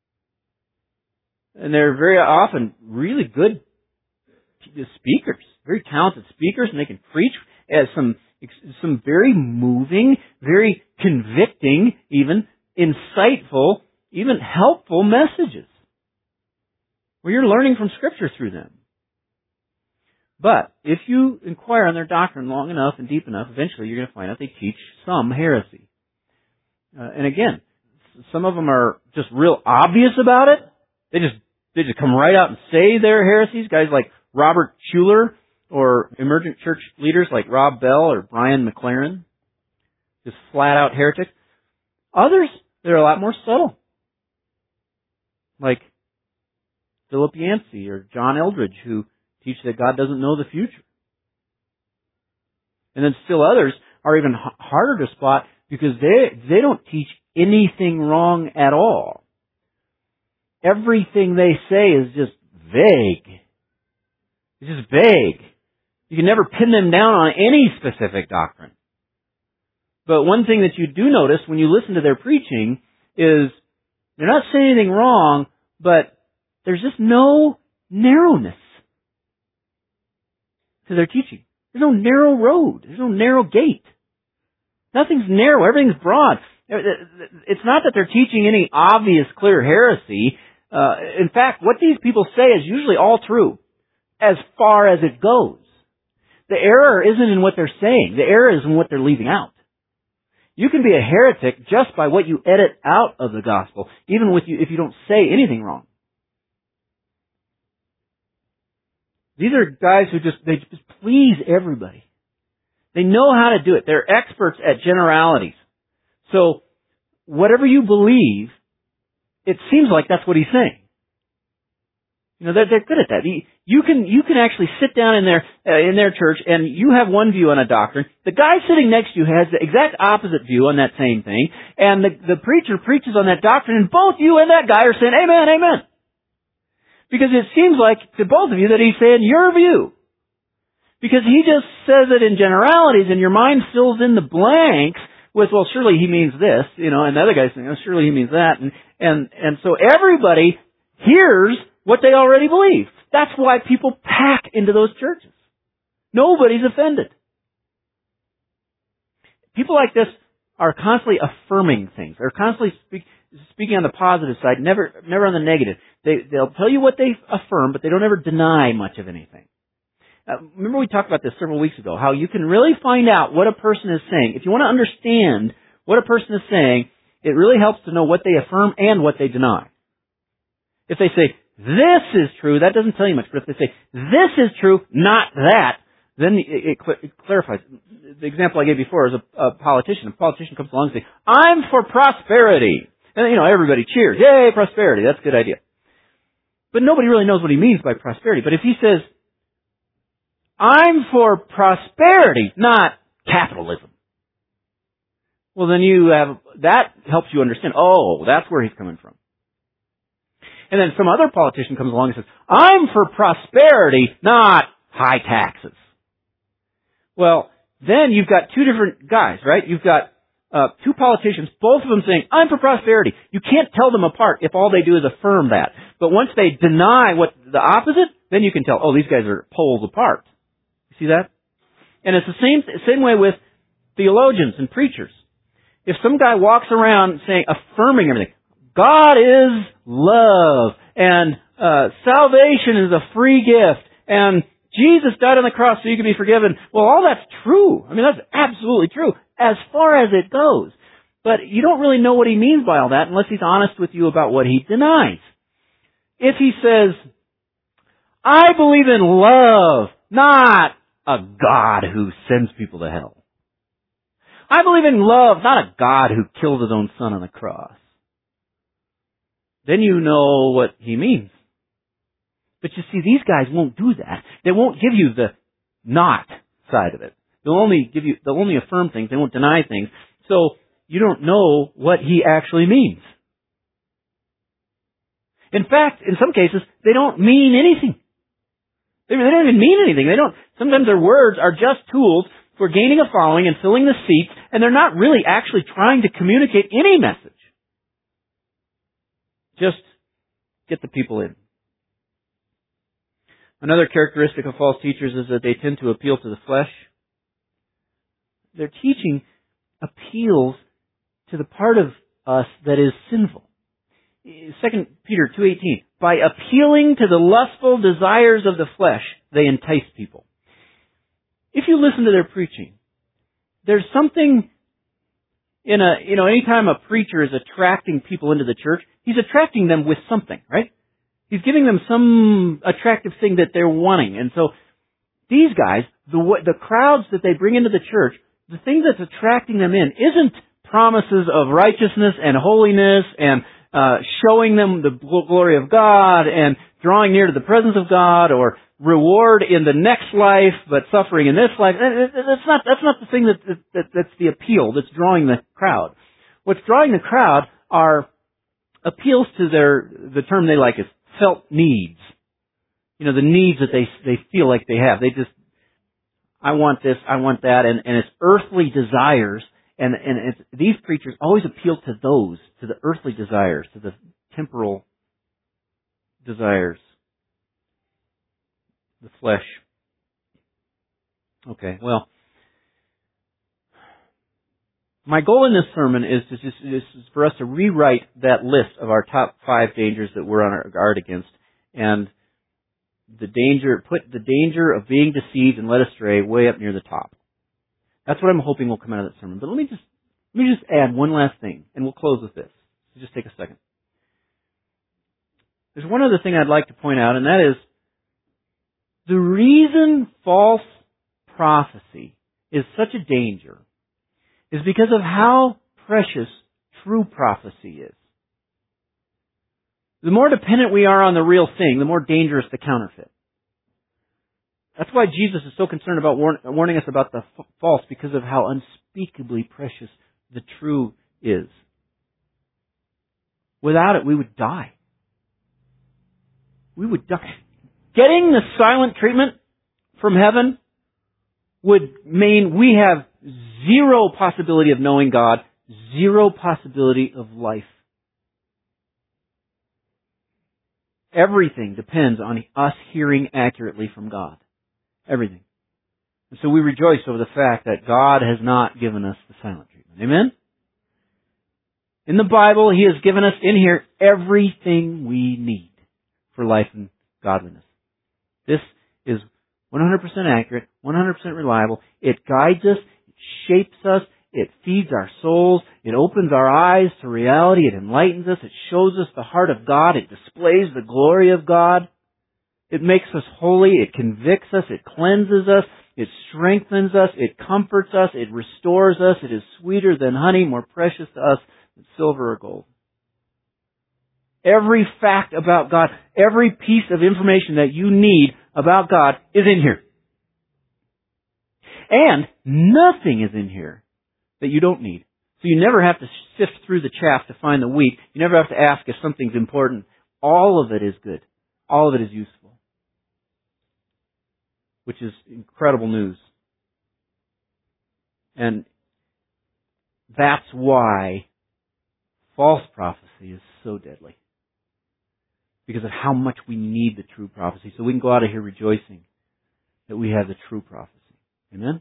And they're very often really good speakers, very talented speakers, and they can preach as some some very moving, very convicting, even insightful, even helpful messages, where you're learning from Scripture through them. But if you inquire on their doctrine long enough and deep enough, eventually you're going to find out they teach some heresy. Uh, and again, some of them are just real obvious about it. They just they just come right out and say they're heresies. Guys like Robert Schuller, or emergent church leaders like Rob Bell or Brian McLaren, just flat out heretics. Others, they're a lot more subtle, like Philip Yancey or John Eldridge, who teach that God doesn't know the future. And then still others are even h- harder to spot because they they don't teach anything wrong at all. Everything they say is just vague. It's just vague. You can never pin them down on any specific doctrine. But one thing that you do notice when you listen to their preaching is they're not saying anything wrong, but there's just no narrowness to their teaching. There's no narrow road. There's no narrow gate. Nothing's narrow. Everything's broad. It's not that they're teaching any obvious, clear heresy. Uh, in fact, what these people say is usually all true, as far as it goes. The error isn't in what they're saying. The error is in what they're leaving out. You can be a heretic just by what you edit out of the gospel, even with you, if you don't say anything wrong. These are guys who just, they just please everybody. They know how to do it. They're experts at generalities. So, whatever you believe, it seems like that's what he's saying. You know, they're, they're good at that. You can, you can actually sit down in their, uh, in their church and you have one view on a doctrine. The guy sitting next to you has the exact opposite view on that same thing. And the, the preacher preaches on that doctrine and both you and that guy are saying, amen, amen. Because it seems like to both of you that he's saying your view. Because he just says it in generalities and your mind fills in the blanks with, well, surely he means this, you know, and the other guy's saying, oh, surely he means that. And, and, and so everybody hears what they already believe. That's why people pack into those churches. Nobody's offended. People like this are constantly affirming things. They're constantly speak, speaking on the positive side, never never on the negative. They, they'll tell you what they affirm, but they don't ever deny much of anything. Uh, remember we talked about this several weeks ago, how you can really find out what a person is saying. If you want to understand what a person is saying, it really helps to know what they affirm and what they deny. If they say, this is true, that doesn't tell you much. But if they say, this is true, not that, then it, it, it clarifies. The example I gave before is a, a politician. A politician comes along and says, I'm for prosperity. And, you know, everybody cheers. Yay, prosperity. That's a good idea. But nobody really knows what he means by prosperity. But if he says, I'm for prosperity, not capitalism, well, then you have, that helps you understand, oh, that's where he's coming from. And then some other politician comes along and says, I'm for prosperity, not high taxes. Well, then you've got two different guys, right? You've got uh, two politicians, both of them saying, I'm for prosperity. You can't tell them apart if all they do is affirm that. But once they deny what the opposite, then you can tell, oh, these guys are poles apart. You see that? And it's the same, same way with theologians and preachers. If some guy walks around saying, affirming everything, God is love, and uh, salvation is a free gift, and Jesus died on the cross so you can be forgiven. Well, all that's true. I mean, that's absolutely true, as far as it goes. But you don't really know what he means by all that unless he's honest with you about what he denies. If he says, I believe in love, not a God who sends people to hell. I believe in love, not a God who killed his own son on the cross. Then you know what he means. But you see, these guys won't do that. They won't give you the not side of it. They'll only give you, they'll only affirm things. They won't deny things. So you don't know what he actually means. In fact, in some cases, they don't mean anything. They don't even mean anything. They don't. Sometimes their words are just tools for gaining a following and filling the seats, and they're not really actually trying to communicate any message. Just get the people in. Another characteristic of false teachers is that they tend to appeal to the flesh. Their teaching appeals to the part of us that is sinful. Second Peter two eighteen, by appealing to the lustful desires of the flesh, they entice people. If you listen to their preaching, there's something in a, you know, anytime a preacher is attracting people into the church, he's attracting them with something, right? He's giving them some attractive thing that they're wanting. And so these guys, the the crowds that they bring into the church, the thing that's attracting them in isn't promises of righteousness and holiness and uh showing them the glory of God and drawing near to the presence of God or reward in the next life but suffering in this life. That's not, that's not the thing that, that that's the appeal that's drawing the crowd. What's drawing the crowd are appeals to their, the term they like is felt needs. You know, the needs that they they feel like they have. They just, I want this, I want that, and, and it's earthly desires. And, and it's, these preachers always appeal to those, to the earthly desires, to the temporal desires, the flesh. Okay, well, my goal in this sermon is to just is for us to rewrite that list of our top five dangers that we're on our guard against, and the danger, put the danger of being deceived and led astray way up near the top. That's what I'm hoping will come out of that sermon. But let me just let me just add one last thing, and we'll close with this. So just take a second. There's one other thing I'd like to point out, and that is the reason false prophecy is such a danger is because of how precious true prophecy is. The more dependent we are on the real thing, the more dangerous the counterfeit. That's why Jesus is so concerned about warn, warning us about the f- false, because of how unspeakably precious the true is. Without it, we would die. We would die. Getting the silent treatment from heaven would mean we have zero possibility of knowing God, zero possibility of life. Everything depends on us hearing accurately from God. Everything. And so we rejoice over the fact that God has not given us the silent treatment. Amen? In the Bible, He has given us in here everything we need for life and godliness. This is one hundred percent accurate, one hundred percent reliable. It guides us, it shapes us, it feeds our souls, it opens our eyes to reality, it enlightens us, it shows us the heart of God, it displays the glory of God. It makes us holy, it convicts us, it cleanses us, it strengthens us, it comforts us, it restores us, it is sweeter than honey, more precious to us than silver or gold. Every fact about God, every piece of information that you need about God is in here. And nothing is in here that you don't need. So you never have to sift through the chaff to find the wheat. You never have to ask if something's important. All of it is good. All of it is useful. Which is incredible news. And that's why false prophecy is so deadly. Because of how much we need the true prophecy. So we can go out of here rejoicing that we have the true prophecy. Amen?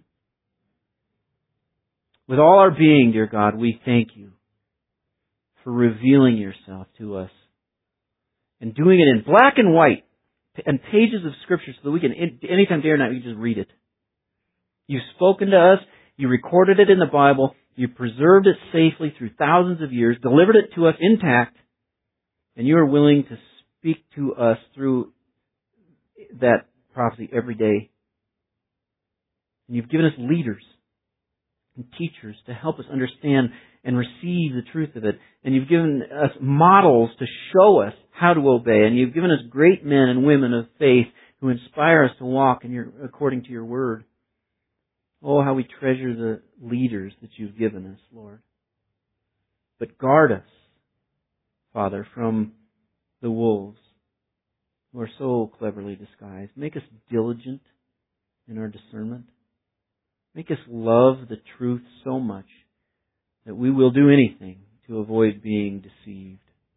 With all our being, dear God, we thank you for revealing yourself to us and doing it in black and white and pages of Scripture so that we can, anytime day or night, we can just read it. You've spoken to us. You recorded it in the Bible. You preserved it safely through thousands of years, delivered it to us intact, and you are willing to speak to us through that prophecy every day. And you've given us leaders and teachers to help us understand and receive the truth of it. And you've given us models to show us how to obey. And you've given us great men and women of faith who inspire us to walk in your, according to your word. Oh, how we treasure the leaders that you've given us, Lord. But guard us, Father, from the wolves who are so cleverly disguised. Make us diligent in our discernment. Make us love the truth so much that we will do anything to avoid being deceived.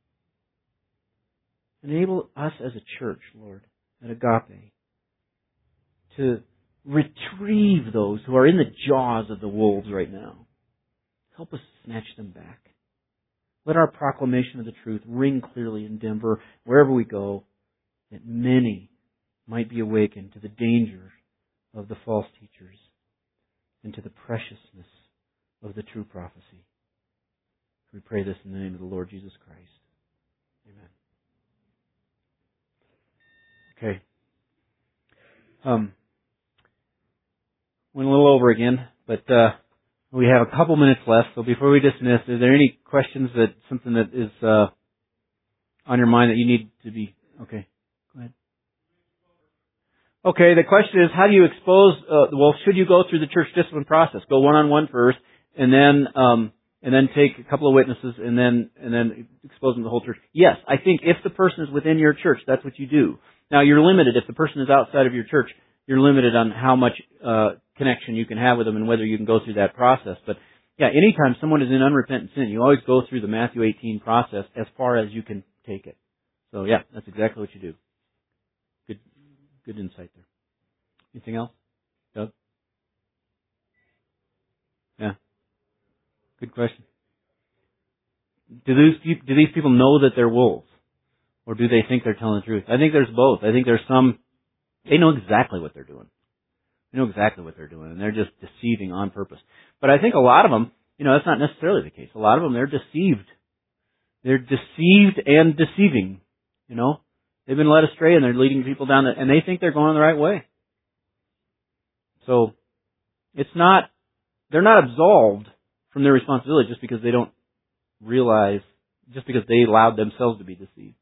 Enable us as a church, Lord, at Agape, to retrieve those who are in the jaws of the wolves right now. Help us snatch them back. Let our proclamation of the truth ring clearly in Denver, wherever we go, that many might be awakened to the danger of the false teachers and to the preciousness of the true prophecy. We pray this in the name of the Lord Jesus Christ. Amen. Okay. Um, went a little over again, but uh, we have a couple minutes left. So before we dismiss, is there any questions that something that is uh, on your mind that you need to be? Okay, go ahead. Okay, the question is, how do you expose? Uh, well, should you go through the church discipline process? Go one on one first, and then um, and then take a couple of witnesses, and then and then expose them to the whole church. Yes, I think if the person is within your church, that's what you do. Now, you're limited. If the person is outside of your church, you're limited on how much uh, connection you can have with them and whether you can go through that process. But yeah, anytime someone is in unrepentant sin, you always go through the Matthew eighteen process as far as you can take it. So yeah, that's exactly what you do. Good, good insight there. Anything else, Doug? Yeah, good question. Do these do these people know that they're wolves, or do they think they're telling the truth? I think there's both. I think there's some. They know exactly what they're doing. They know exactly what they're doing, and they're just deceiving on purpose. But I think a lot of them, you know, that's not necessarily the case. A lot of them, they're deceived. They're deceived and deceiving. You know, they've been led astray, and they're leading people down, the, and they think they're going the right way. So it's not. They're not absolved from their responsibility just because they don't realize, just because they allowed themselves to be deceived.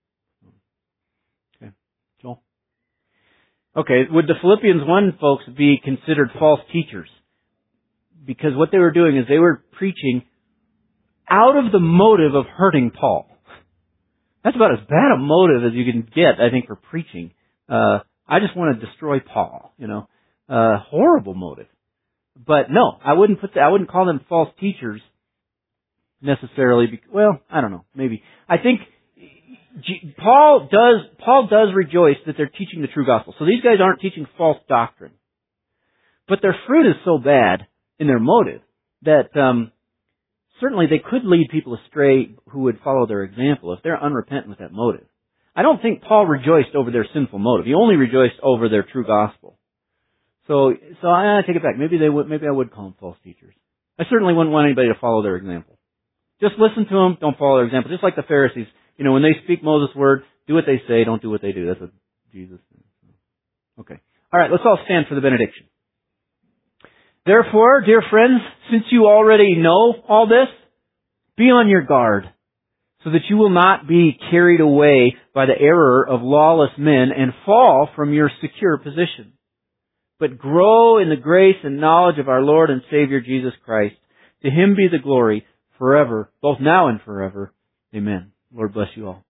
Okay, Joel. Okay, would the Philippians one folks be considered false teachers? Because what they were doing is they were preaching out of the motive of hurting Paul. That's about as bad a motive as you can get, I think, for preaching. Uh, I just want to destroy Paul, you know. Uh, horrible motive. But no, I wouldn't put the, I wouldn't call them false teachers necessarily. Because, well, I don't know, maybe. I think G- Paul does Paul does rejoice that they're teaching the true gospel. So these guys aren't teaching false doctrine, but their fruit is so bad in their motive that um, certainly they could lead people astray who would follow their example if they're unrepentant with that motive. I don't think Paul rejoiced over their sinful motive. He only rejoiced over their true gospel. So, so I, I take it back. Maybe they would. Maybe I would call them false teachers. I certainly wouldn't want anybody to follow their example. Just listen to them. Don't follow their example. Just like the Pharisees. You know, when they speak Moses' word, do what they say, don't do what they do. That's what Jesus said. Okay. All right, let's all stand for the benediction. Therefore, dear friends, since you already know all this, be on your guard, so that you will not be carried away by the error of lawless men and fall from your secure position, but grow in the grace and knowledge of our Lord and Savior Jesus Christ. To Him be the glory forever, both now and forever. Amen. Lord bless you all.